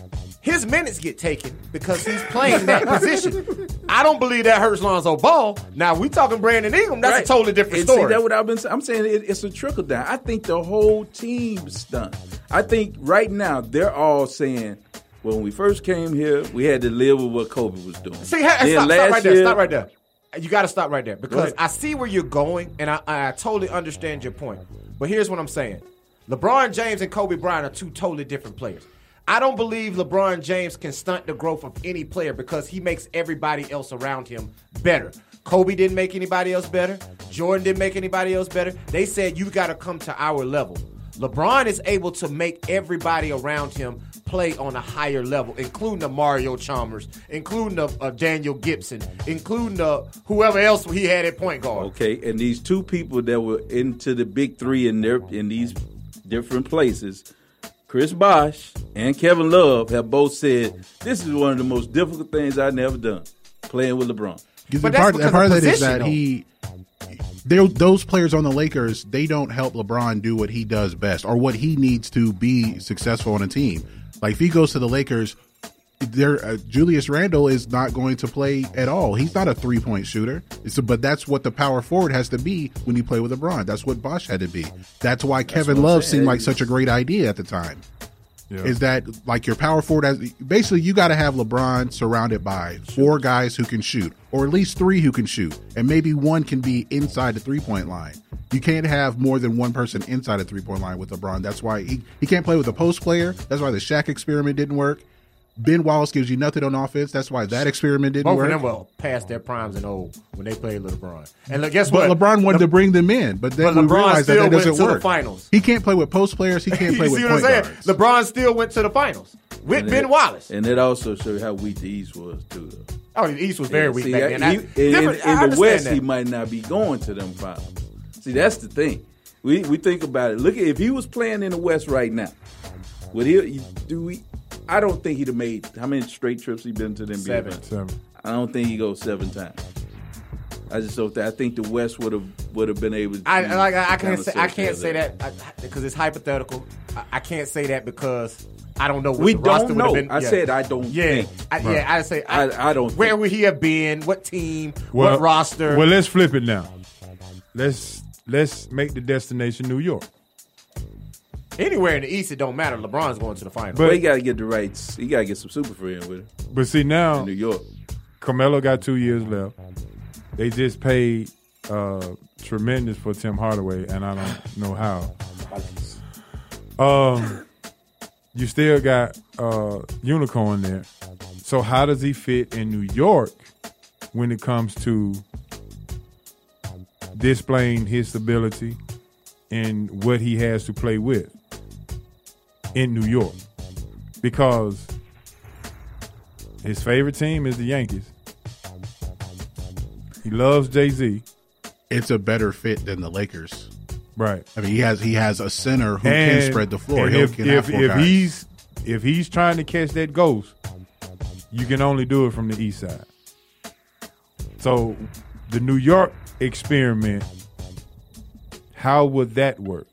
his minutes get taken because he's playing that position. I don't believe that hurts Lonzo Ball. Now, we talking Brandon Ingram. That's a totally different story. See, that's what I've been saying. I'm saying it's a trickle down. I think the whole team's done. I think right now they're all saying, when we first came here, we had to live with what Kobe was doing. See, stop right there. You got to stop right there because I see where you're going, and I totally understand your point. But here's what I'm saying. LeBron James and Kobe Bryant are two totally different players. I don't believe LeBron James can stunt the growth of any player because he makes everybody else around him better. Kobe didn't make anybody else better. Jordan didn't make anybody else better. They said, you got to come to our level. LeBron is able to make everybody around him play on a higher level, including the Mario Chalmers, including the Daniel Gibson, including the whoever else he had at point guard. Okay, and these two people that were into the big three in these different places, Chris Bosh and Kevin Love, have both said, this is one of the most difficult things I've never done, playing with LeBron. But part of that is that those players on the Lakers, they don't help LeBron do what he does best or what he needs to be successful on a team. Like if he goes to the Lakers, Julius Randle is not going to play at all. He's not a three-point shooter. But that's what the power forward has to be when you play with LeBron. That's what Bosh had to be. That's why Kevin Love seemed like such a great idea at the time. Yeah. Is that like your power forward? Basically, you got to have LeBron surrounded by four guys who can shoot, or at least three who can shoot, and maybe one can be inside the three-point line. You can't have more than one person inside the three-point line with LeBron. That's why he can't play with a post player. That's why the Shaq experiment didn't work. Ben Wallace gives you nothing on offense. That's why that experiment didn't work. Both of them were past their primes and old when they played LeBron. And guess what? But LeBron wanted to bring them in, but then we realized that doesn't work. The finals. He can't play with post players. He can't play with point guards. LeBron still went to the finals with Ben Wallace. And it also showed how weak the East was, too, though. Oh, the East was very weak back then. In the West, he might not be going to them finals. See, that's the thing. We think about it. Look, if he was playing in the West right now, I don't think he'd have made how many straight trips he been to the NBA? Seven. I don't think he goes 7 times. I just don't think. I think the West would have been able to. I can't say that because it's hypothetical. I can't say that because I don't know. What we the roster don't know. Been. I said I don't. think. I don't. Where would he have been? What team? What roster? Well, let's flip it now. Let's make the destination New York. Anywhere in the East, it don't matter. LeBron's going to the finals. But he got to get the rights. He got to get some super friends with him. But see now, in New York, Carmelo got 2 years left. They just paid tremendous for Tim Hardaway, and I don't know how. You still got Unicorn there. So how does he fit in New York when it comes to displaying his ability and what he has to play with in New York? Because his favorite team is the Yankees. He loves Jay-Z. It's a better fit than the Lakers. Right. I mean, he has a center who can spread the floor. If he's trying to catch that ghost, you can only do it from the east side. So the New York experiment, how would that work?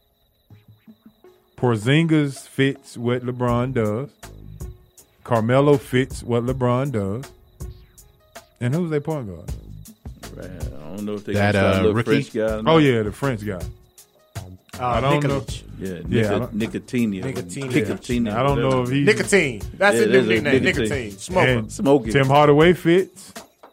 Porzingis fits what LeBron does. Carmelo fits what LeBron does. And who's their point guard? Right. I don't know if they got a rookie. French guy. Oh yeah, the French guy. I don't know. Nicotine. I don't know if he's Nicotine. That's a new nickname. Nicotine. Smoking. Tim Hardaway fits.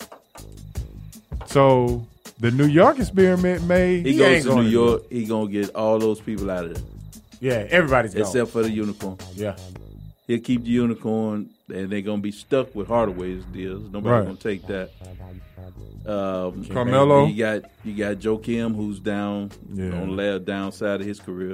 So the New York experiment he goes to New York. He gonna get all those people out of there. Yeah, everybody's gone. Except for the Unicorn. Yeah. He'll keep the Unicorn, and they're going to be stuck with Hardaway's deals. Nobody's going to take that. Carmelo. You got Joakim, who's down on the downside of his career.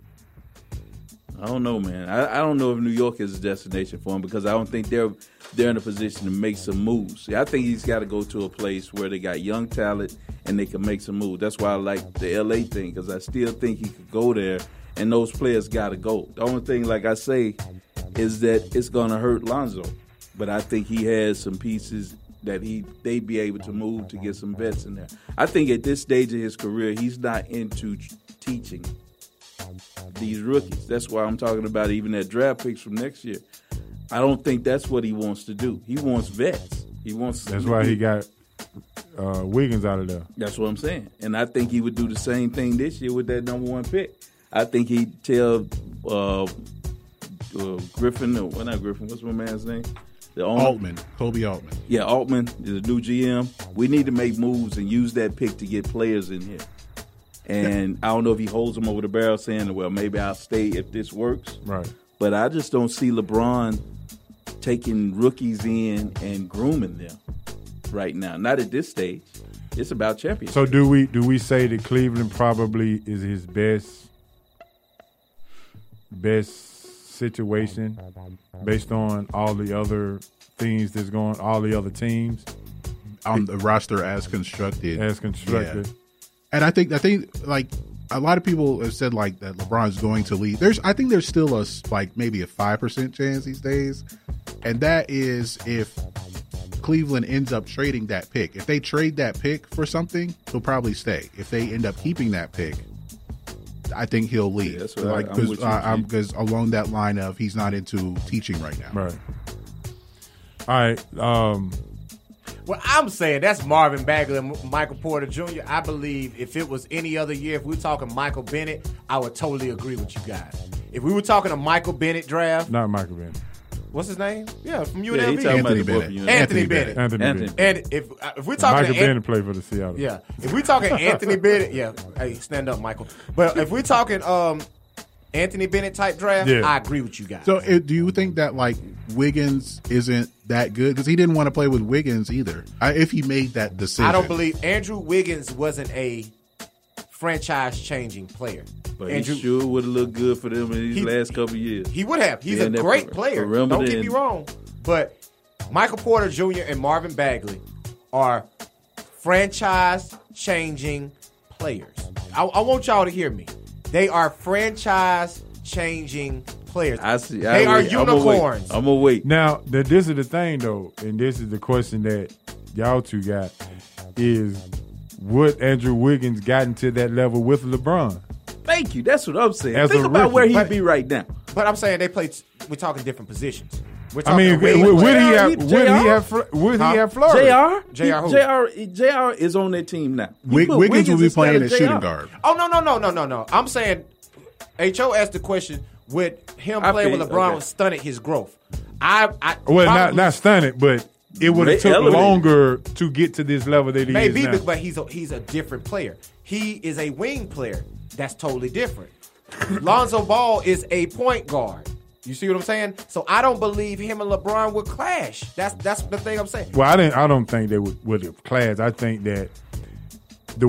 I don't know, man. I don't know if New York is a destination for him because I don't think they're in a position to make some moves. See, I think he's got to go to a place where they got young talent and they can make some moves. That's why I like the L.A. thing because I still think he could go there and those players got to go. The only thing, like I say, is that it's going to hurt Lonzo. But I think he has some pieces that they'd be able to move to get some vets in there. I think at this stage of his career, he's not into teaching these rookies. That's why I'm talking about even that draft picks from next year. I don't think that's what he wants to do. He wants vets. He wants. That's why he got Wiggins out of there. That's what I'm saying. And I think he would do the same thing this year with that number 1 pick. I think he'd tell Griffin, or not Griffin, what's my man's name? Altman, Kobe Altman. Yeah, Altman is the new GM. We need to make moves and use that pick to get players in here. And I don't know if he holds them over the barrel saying, well, maybe I'll stay if this works. Right. But I just don't see LeBron taking rookies in and grooming them right now. Not at this stage. It's about championship. So do we say that Cleveland probably is his best situation based on all the other things that's going, all the other teams on the roster as constructed. Yeah. And I think like a lot of people have said like that LeBron's going to leave. I think there's still maybe a 5% chance these days, and that is if Cleveland ends up trading that pick. If they trade that pick for something, he'll probably stay. If they end up keeping that pick, I think he'll leave. Yeah, that's what because along that line of he's not into teaching right now. Right. All right. Well, I'm saying that's Marvin Bagley and Michael Porter Jr. I believe if it was any other year, if we were talking Michael Bennett, I would totally agree with you guys. If we were talking a Michael Bennett draft. Not Michael Bennett. What's his name? Yeah, from UNLV. Yeah, he's talking about Anthony Bennett. And if we're talking Michael Bennett played for the Seattle. Yeah. If we're talking Anthony Bennett, yeah. Hey, stand up, Michael. But if we're talking Anthony Bennett type draft, I agree with you guys. So do you think that like Wiggins isn't that good? Because he didn't want to play with Wiggins either. If he made that decision. I don't believe Andrew Wiggins wasn't a franchise-changing player. But Andrew, he sure would have looked good for them in these last couple of years. He would have. He's a great player. Don't get me wrong. But Michael Porter Jr. and Marvin Bagley are franchise-changing players. I want y'all to hear me. They are franchise-changing players. They are unicorns. I'm going to wait. Now, this is the thing, though, and this is the question that y'all two got, is would Andrew Wiggins gotten to that level with LeBron? Thank you. That's what I'm saying. Think about where he'd be right now. But I'm saying we're talking different positions. I mean, would he have Florida? JR is on that team now. Wiggins will be playing at shooting guard. Oh, no. I'm saying, H.O. asked the question, would him playing with LeBron stunted his growth? Not stunted, but it would have took longer to get to this level that he is now. Maybe, but he's a different player. He is a wing player. That's totally different. Lonzo Ball is a point guard. You see what I'm saying? So I don't believe him and LeBron would clash. That's the thing I'm saying. Well, I don't think they would have clashed. I think that the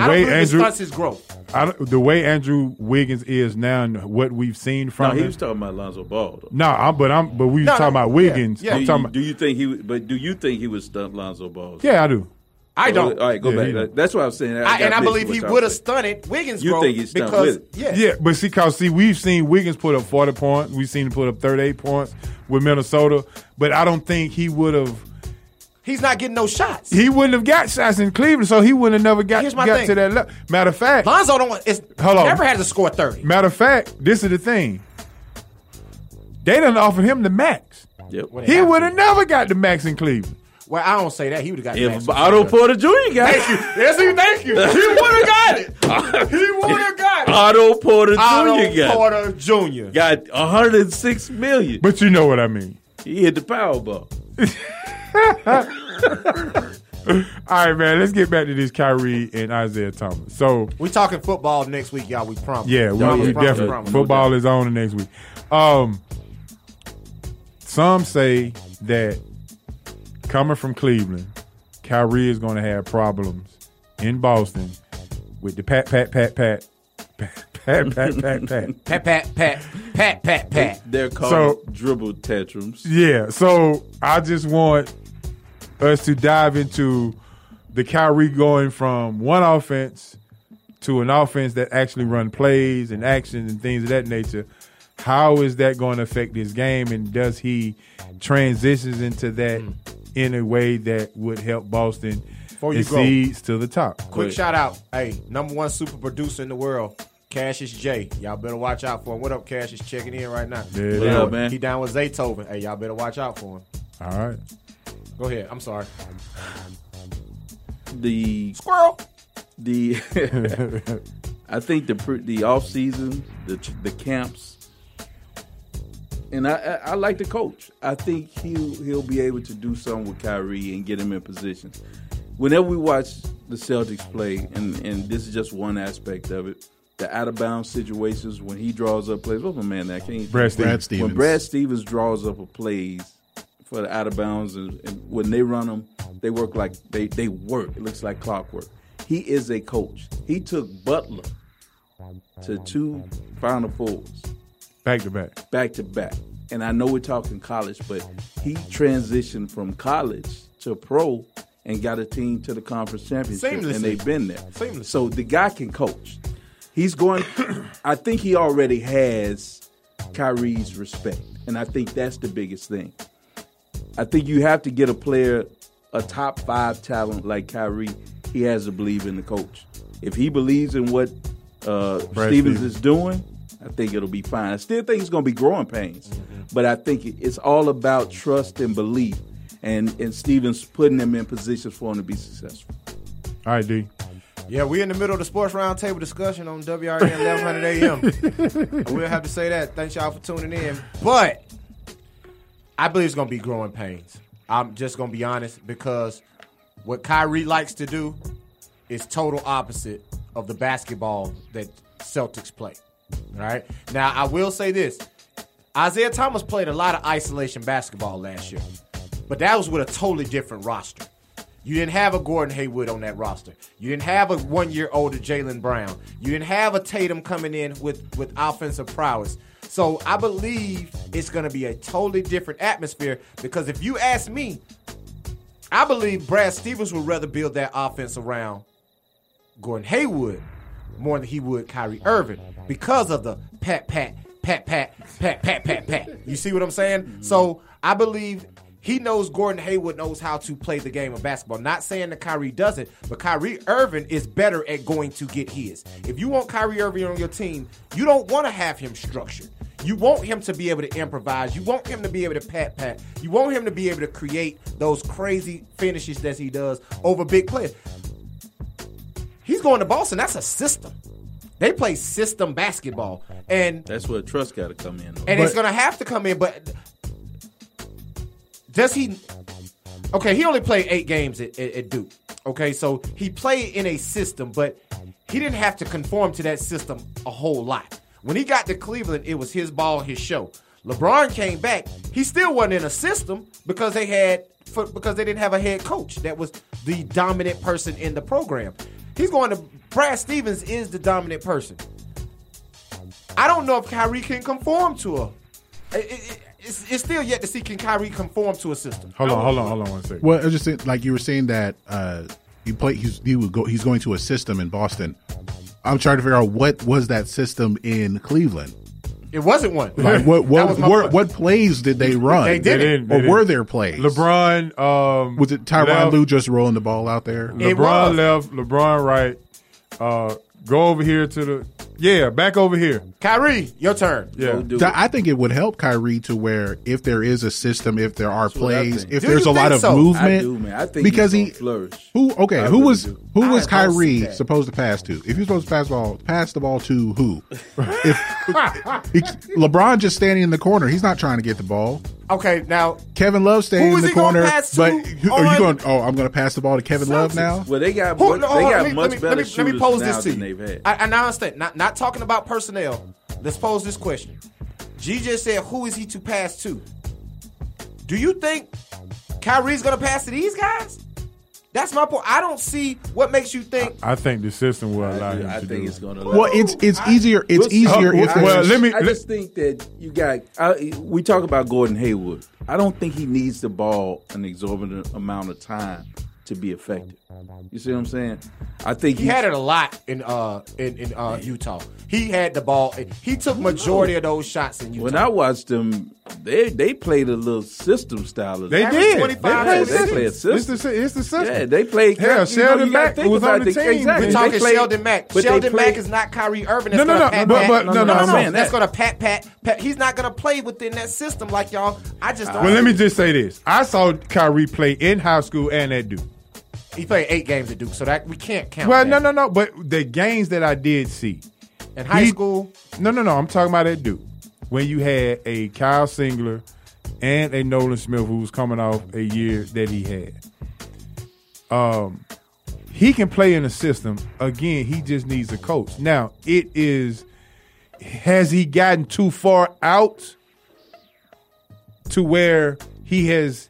way Andrew Wiggins is now and what we've seen from him. He was talking about Lonzo Ball. Though. No, but we was talking about Wiggins. Yeah. Do you think he would stunt Lonzo Ball? Yeah, I do. I don't. All right, go back. That's what I was saying. I believe he would have stunted Wiggins' growth. You think he's stunned with it? Yeah, but see, we've seen Wiggins put up 40 points. We've seen him put up 38 points with Minnesota. But I don't think he would have. He's not getting no shots. He wouldn't have got shots in Cleveland, so he wouldn't have never got to that level. Matter of fact, Lonzo never had to score 30. Matter of fact, this is the thing. They done offered him the max. Yep. He would have never got the max in Cleveland. Well, I don't say that. He would have got the max. Otto Porter Jr. got it. Thank you. He would have got it. Otto Porter Jr. got $106 million. But you know what I mean. He hit the Powerball. All right, man. Let's get back to this Kyrie and Isaiah Thomas. So we talking football next week, y'all. We promise. Yeah, we definitely. Football is on next week. Some say that coming from Cleveland, Kyrie is going to have problems in Boston with the pat. They're called dribble tantrums. Yeah, so I just want us to dive into the Kyrie going from one offense to an offense that actually run plays and actions and things of that nature. How is that going to affect his game, and does he transitions into that in a way that would help Boston proceed to the top? Quick shout out. Hey, number one super producer in the world, Cassius J. Y'all better watch out for him. What up, Cassius? Checking in right now. Yeah, What up, man? He down with Zaytoven. Hey, y'all better watch out for him. All right. Go ahead. I'm sorry. The Squirrel. I think the off season, the camps, and I like the coach. I think he'll be able to do something with Kyrie and get him in position. Whenever we watch the Celtics play, and this is just one aspect of it, the out of bounds situations when he draws up plays. What's my man? I can't. Brad Stevens. When Brad Stevens draws up a plays for the out of bounds, and when they run them, they work like they work. It looks like clockwork. He is a coach. He took Butler to 2 Final Fours. Back to back. Back to back. And I know we're talking college, but he transitioned from college to pro and got a team to the conference championship. Seamlessly. And they've been there. Seamlessly. So the guy can coach. He's going – I think he already has Kyrie's respect. And I think that's the biggest thing. I think you have to get a player, a top 5 talent like Kyrie. He has to believe in the coach. If he believes in what Stevens is doing, I think it'll be fine. I still think it's going to be growing pains, but I think it's all about trust and belief, and Stevens putting them in positions for him to be successful. All right, D. Yeah, we're in the middle of the Sports Roundtable discussion on WRN 1100 AM. I will have to say that. Thanks y'all for tuning in. But I believe it's going to be growing pains. I'm just going to be honest, because what Kyrie likes to do is total opposite of the basketball that Celtics play. All right? Now, I will say this. Isaiah Thomas played a lot of isolation basketball last year, but that was with a totally different roster. You didn't have a Gordon Hayward on that roster. You didn't have a 1-year older Jaylen Brown. You didn't have a Tatum coming in with offensive prowess. So I believe it's going to be a totally different atmosphere, because if you ask me, I believe Brad Stevens would rather build that offense around Gordon Hayward more than he would Kyrie Irving, because of the pat. You see what I'm saying? So I believe he knows Gordon Hayward knows how to play the game of basketball. Not saying that Kyrie doesn't, but Kyrie Irving is better at going to get his. If you want Kyrie Irving on your team, you don't want to have him structured. You want him to be able to improvise. You want him to be able to pat. You want him to be able to create those crazy finishes that he does over big players. He's going to Boston. That's a system. They play system basketball. And that's where trust got to come in. And it's going to have to come in, but does he? Okay, he only played 8 games at Duke. Okay, so he played in a system, but he didn't have to conform to that system a whole lot. When he got to Cleveland, it was his ball, his show. LeBron came back. He still wasn't in a system because they didn't have a head coach that was the dominant person in the program. He's going to Brad Stevens is the dominant person. I don't know if Kyrie can conform to a. It's still yet to see, can Kyrie conform to a system. Hold on 1 second. Well, I was just saying, like you were saying that he's going to a system in Boston. I'm trying to figure out what was that system in Cleveland. It wasn't one. Like what plays did they run? They didn't. Or were there plays? LeBron. Was it Tyronn Lue just rolling the ball out there? LeBron left. LeBron right. Go over here to back over here. Kyrie, your turn. Yeah. I think it would help Kyrie to where if there is a system, if there are plays, if Do there's you a lot think of so? movement. I do, man. I think because he's gonna flourish. Who was Kyrie supposed to pass to? If he's supposed to pass the ball to who? LeBron just standing in the corner. He's not trying to get the ball. Okay, now Kevin Love staying in the corner. But I'm going to pass the ball to Kevin Love now. Well, they got much better shooters let me pose now this to than you. they've had. I understand. Not talking about personnel. Let's pose this question. G just said, who is he to pass to? Do you think Kyrie's going to pass to these guys? That's my point. I don't see what makes you think. I think the system will allow him to do it. I think it's going to. Well, it's easier. It's easier if I just think that you got. We talk about Gordon Hayward. I don't think he needs the ball an exorbitant amount of time to be effective. You see what I'm saying? I think he had it a lot in Utah. He had the ball. He took majority of those shots in Utah. When I watched him, They played a little system style. Of They did. 25 They played a system. It's the system. Yeah, they played. Hell, Sheldon Mack was on the team. Exactly. We're talking They played- Sheldon Mack. but they Sheldon played- Mack is not Kyrie Irving. No, That's no, gonna no, pat. but no, I'm saying That's that. going to pat. He's not going to play within that system like y'all. I just don't. Well, let me just say this. I saw Kyrie play in high school and at Duke. He played 8 games at Duke, so that we can't count. Well, that. no. But the games that I did see. In high school? No. I'm talking about at Duke. When you had a Kyle Singler and a Nolan Smith who was coming off a year that he had. He can play in a system. Again, he just needs a coach. Now, has he gotten too far out to where he has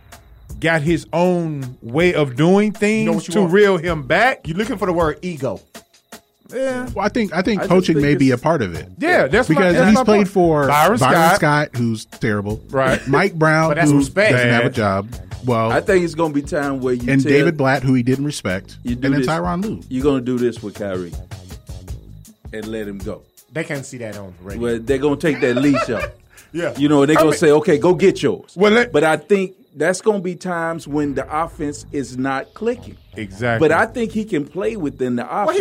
got his own way of doing things to reel him back? You're looking for the word ego. Yeah. Well, I think coaching may be a part of it. Yeah, that's because that's he's my played point. for Byron Scott, who's terrible. Right. Mike Brown, But that's who respect. doesn't have a job. Well, I think it's going to be time where you and tell, David Blatt, who he didn't respect, you and do then this, Tyronn Lue. You're going to do this with Kyrie and let him go. They can't see that on radio. Well, they're going to take that leash off. Yeah. You know, they're going to say, okay, go get yours. Well, but I think that's going to be times when the offense is not clicking. Exactly. But I think he can play within the offense.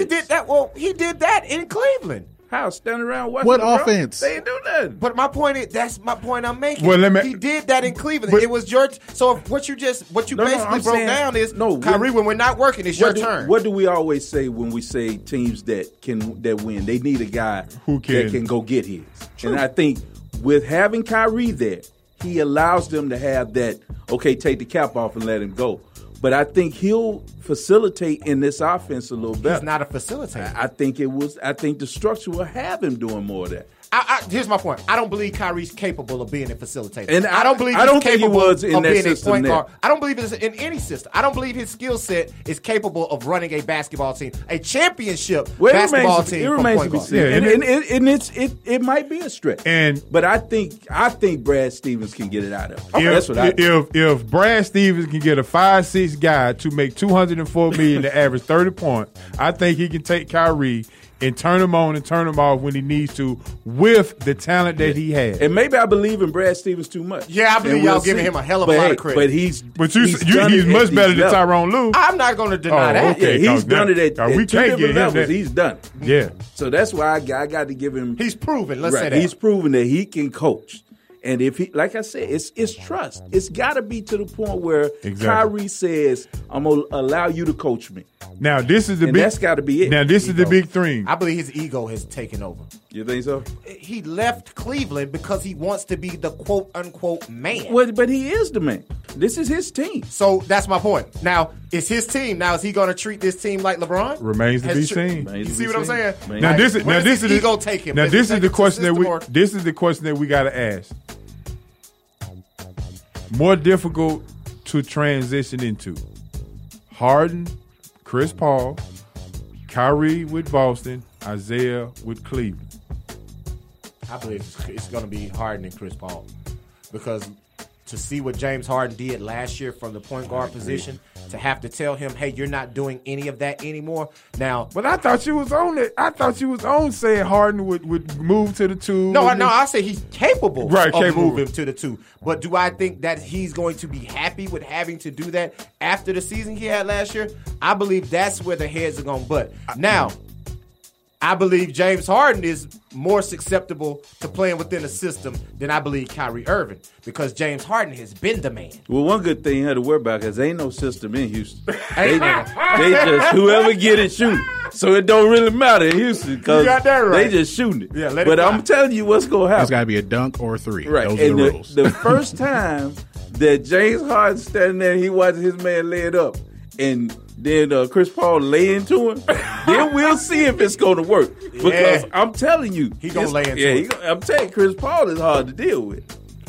He did that in Cleveland. How? Standing around watching What LeBron? offense? They ain't do nothing. But my point is, that's my point I'm making. Well, he did that in Cleveland. It was your so if what you basically I'm broke saying- down is no, Kyrie, when we're not working, it's your turn. What do we always say when we say teams that win? They need a guy Who that can go get his. And I think with having Kyrie there, he allows them to have that, okay, take the cap off and let him go. But I think he'll facilitate in this offense a little better. He's not a facilitator. I think the structure will have him doing more of that. Here's my point. I don't believe Kyrie's capable of being a facilitator. And I don't believe I don't he's think he capable was in of that being a system point there. guard. I don't believe it's in any system. I don't believe his skill set is capable of running a basketball team, a championship basketball team. It from remains point to be guard. seen, and it might be a stretch. But I think Brad Stevens can get it out of him. That's what I think. If Brad Stevens can get a 5'6" guy to make $204 million to average 30 points, I think he can take Kyrie and turn him on and turn him off when he needs to with the talent that he has. And maybe I believe in Brad Stevens too much. Yeah, I believe y'all giving him a hell of a lot of credit. But he's much done better it than at Tyronn Lue. I'm not going to deny that. Okay, he's done it at we two can't different get him levels. that. He's done it. Yeah. So that's why I got to give him. He's proven. Let's say that. He's proven that he can coach. And if he, like I said, it's trust. It's got to be to the point where Kyrie says, "I'm gonna allow you to coach me." Now this is the and big. That's got to be it. Now this is the big thing. I believe his ego has taken over. You think so? He left Cleveland because he wants to be the quote unquote man. Well, but he is the man. This is his team. So that's my point. Now it's his team. Now is he going to treat this team like LeBron? Remains to be seen. You see what I'm saying? Now this is the ego take him. Now this is the question that we got to ask. More difficult to transition into: Harden, Chris Paul, Kyrie with Boston, Isaiah with Cleveland. I believe it's going to be Harden and Chris Paul, because to see what James Harden did last year from the point guard position, to have to tell him, hey, you're not doing any of that anymore. Now, but I thought you was on it. I thought you was on saying Harden would move to the 2. No, I say he's capable of moving moving to the 2. But do I think that he's going to be happy with having to do that after the season he had last year? I believe that's where the heads are going to butt. Now, I believe James Harden is more susceptible to playing within a system than I believe Kyrie Irving, because James Harden has been the man. Well, one good thing you had to worry about, because there ain't no system in Houston. They just whoever get it, shoot it. So it don't really matter in Houston, because they just shooting it. Yeah, but I'm telling you what's going to happen. It's got to be a dunk or a 3. Right. Those and are the rules. The first time that James Harden standing there, he watching his man lay it up, and then Chris Paul lay into him, then we'll see if it's going to work. Because I'm telling you, he going to lay into him. I'm telling you, Chris Paul is hard to deal with.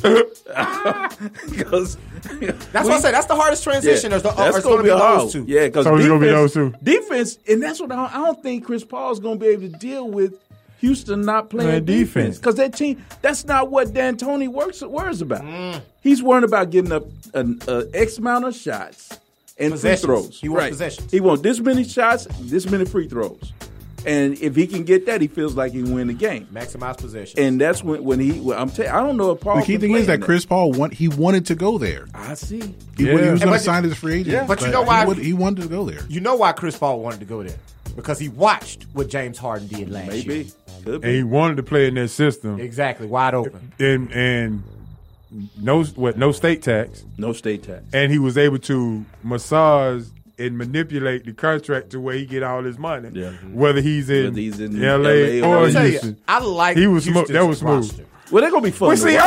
Because that's what I say. That's the hardest transition. Yeah, that's going to be those two. Yeah, because it's going to be those two. Defense, and that's what I don't think Chris Paul is going to be able to deal with. Houston not playing defense, because that team, that's not what D'Antoni worries about. He's worried about getting up an X amount of shots and free throws. He wants possessions. He wants this many shots, this many free throws. And if he can get that, he feels like he can win the game. Maximize possession. And that's when he. Well, I'm telling you, I don't know if Paul. The key thing is that Chris Paul wanted to go there. I see. He was going to sign as a free agent. Yeah. But you know why he wanted to go there. You know why Chris Paul wanted to go there? Because he watched what James Harden did last year. Maybe. Could be. And he wanted to play in that system. Exactly, wide open. And no state tax. No state tax. And he was able to massage and manipulate the contract to where he get all his money. Yeah. Whether he's in LA or Houston. I like he was smooth. That was smooth. Roster. Well, they're gonna be fun. Well, see,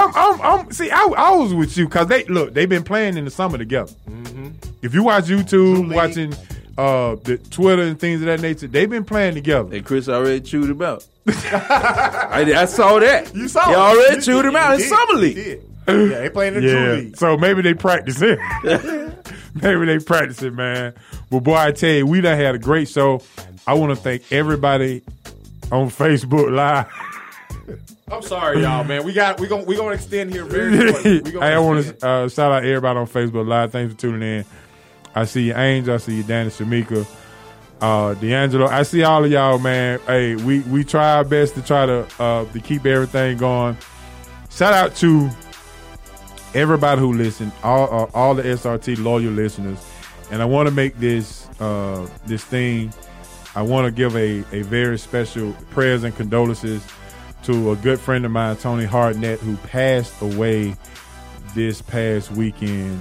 I was with you because they've been playing in the summer together. Mm-hmm. If you watch YouTube, watching the Twitter and things of that nature, they've been playing together. And Chris already chewed him out. I saw that. You saw he it. already chewed him out in summer league. Yeah, they playing in the Drew League. So maybe they practice it. Maybe they practice it, man. Well, boy, I tell you, we done had a great show. I want to thank everybody on Facebook Live. I'm sorry, y'all, man. We gonna extend here very quickly. I want to shout out everybody on Facebook Live. Thanks for tuning in. I see you, Angel. I see you, Danny, Shamika, D'Angelo. I see all of y'all, man. Hey, we try our best to keep everything going. Shout out to everybody who listened, all the SRT loyal listeners, and I want to make this thing. I want to give a very special prayers and condolences to a good friend of mine, Tony Hartnett, who passed away this past weekend.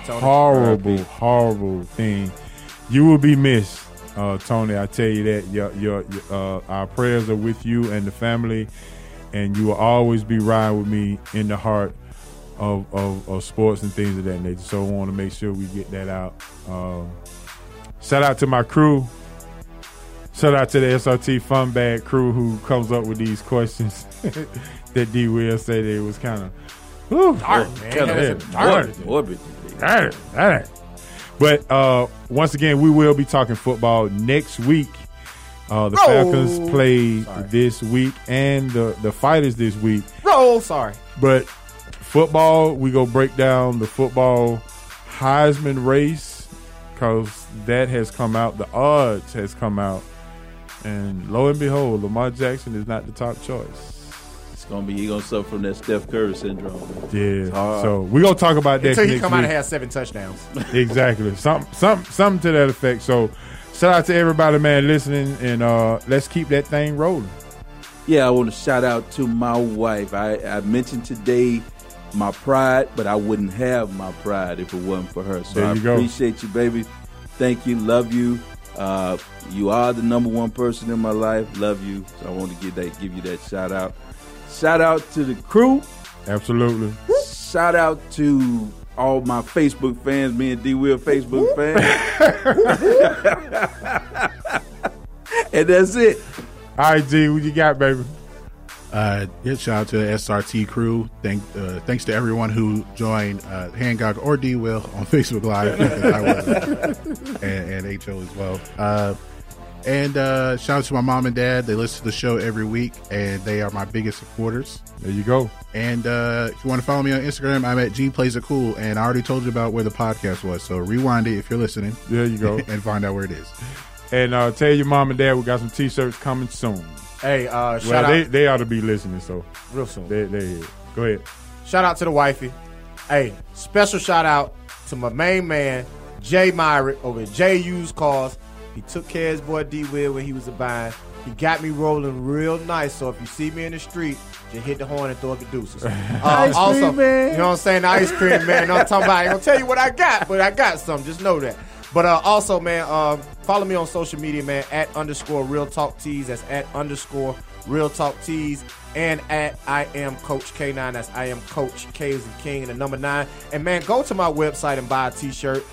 Horrible thing. You will be missed, Tony. I tell you that. Our prayers are with you and the family, and you will always be riding with me in the heart of sports and things of that nature. So I want to make sure we get that out. Shout out to my crew. Shout out to the SRT Fun Bag crew who comes up with these questions that D. Will said it was kind of dark, man. But once again, we will be talking football next week. The Falcons play this week and the Fighters this week. But football, we go break down the football Heisman race because that has come out. The odds has come out. And lo and behold, Lamar Jackson is not the top choice. He's gonna suffer from that Steph Curry syndrome. Yeah. So we're gonna talk about that until he next come out week. and have 7 touchdowns. Exactly. Something to that effect. So shout out to everybody, man, listening, and let's keep that thing rolling. Yeah, I want to shout out to my wife. I mentioned today my pride, but I wouldn't have my pride if it wasn't for her. So I appreciate you, baby. Thank you. Love you. You are the number one person in my life. Love you. So I want to give you that shout out. Shout out to the crew. Absolutely. Shout out to all my Facebook fans, me and D. Will Facebook fans. And that's it. All right, G, what you got, baby? Shout out to the SRT crew. Thanks to everyone who joined Hancock or D. Will on Facebook Live, and HO as well. And shout out to my mom and dad. They listen to the show every week, and they are my biggest supporters. There you go. And if you want to follow me on Instagram, I'm at GPlaysItCool, and I already told you about where the podcast was. So rewind it if you're listening. There you go. And find out where it is. And tell your mom and dad we got some T-shirts coming soon. Hey, shout out. They ought to be listening, so real soon. They're here. Go ahead. Shout out to the wifey. Hey, special shout out to my main man, Jay Myrick over at J Used Cars. He took care of his boy D. Will when he was a bind. He got me rolling real nice. So if you see me in the street, just hit the horn and throw up the deuces. Also, man. You know what I'm saying? The ice cream, man. You know what I'm talking about? I ain't gonna tell you what I got, but I got some. Just know that. But also, man, follow me on social media, man, at _Real Talk Tees. That's at _Real Talk Tees. And at I am Coach K9. That's I am Coach K as in King and the number 9. And, man, go to my website and buy a T-shirt.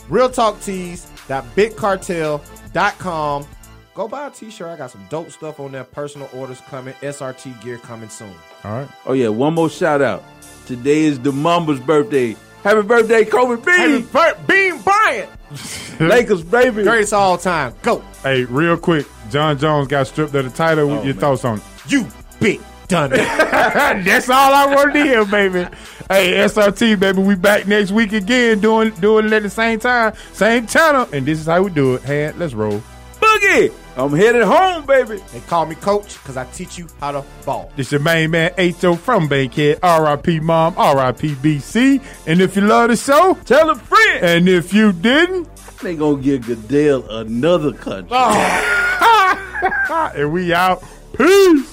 RealTalkTees.BigCartel.com. Go buy a T-shirt. I got some dope stuff on there. Personal orders coming. SRT gear coming soon. All right. Oh, yeah. One more shout-out. Today is the Mamba's birthday. Happy birthday, Kobe Bean. Bean Bryant. Lakers, baby. Greatest all time. Go. Hey, real quick. John Jones got stripped of the title. What your thoughts on it? You big dummy. That's all I wanted to hear, baby. Hey, SRT, baby, we back next week again doing it at the same time, same channel, and this is how we do it. Hey, let's roll. Boogie. I'm headed home, baby. They call me coach because I teach you how to ball. This your main man, H.O. from Bankhead. R.I.P. Mom, R.I.P. BC. And if you love the show, tell a friend. And if you didn't, they gonna give Goodell another country. And we out. Peace.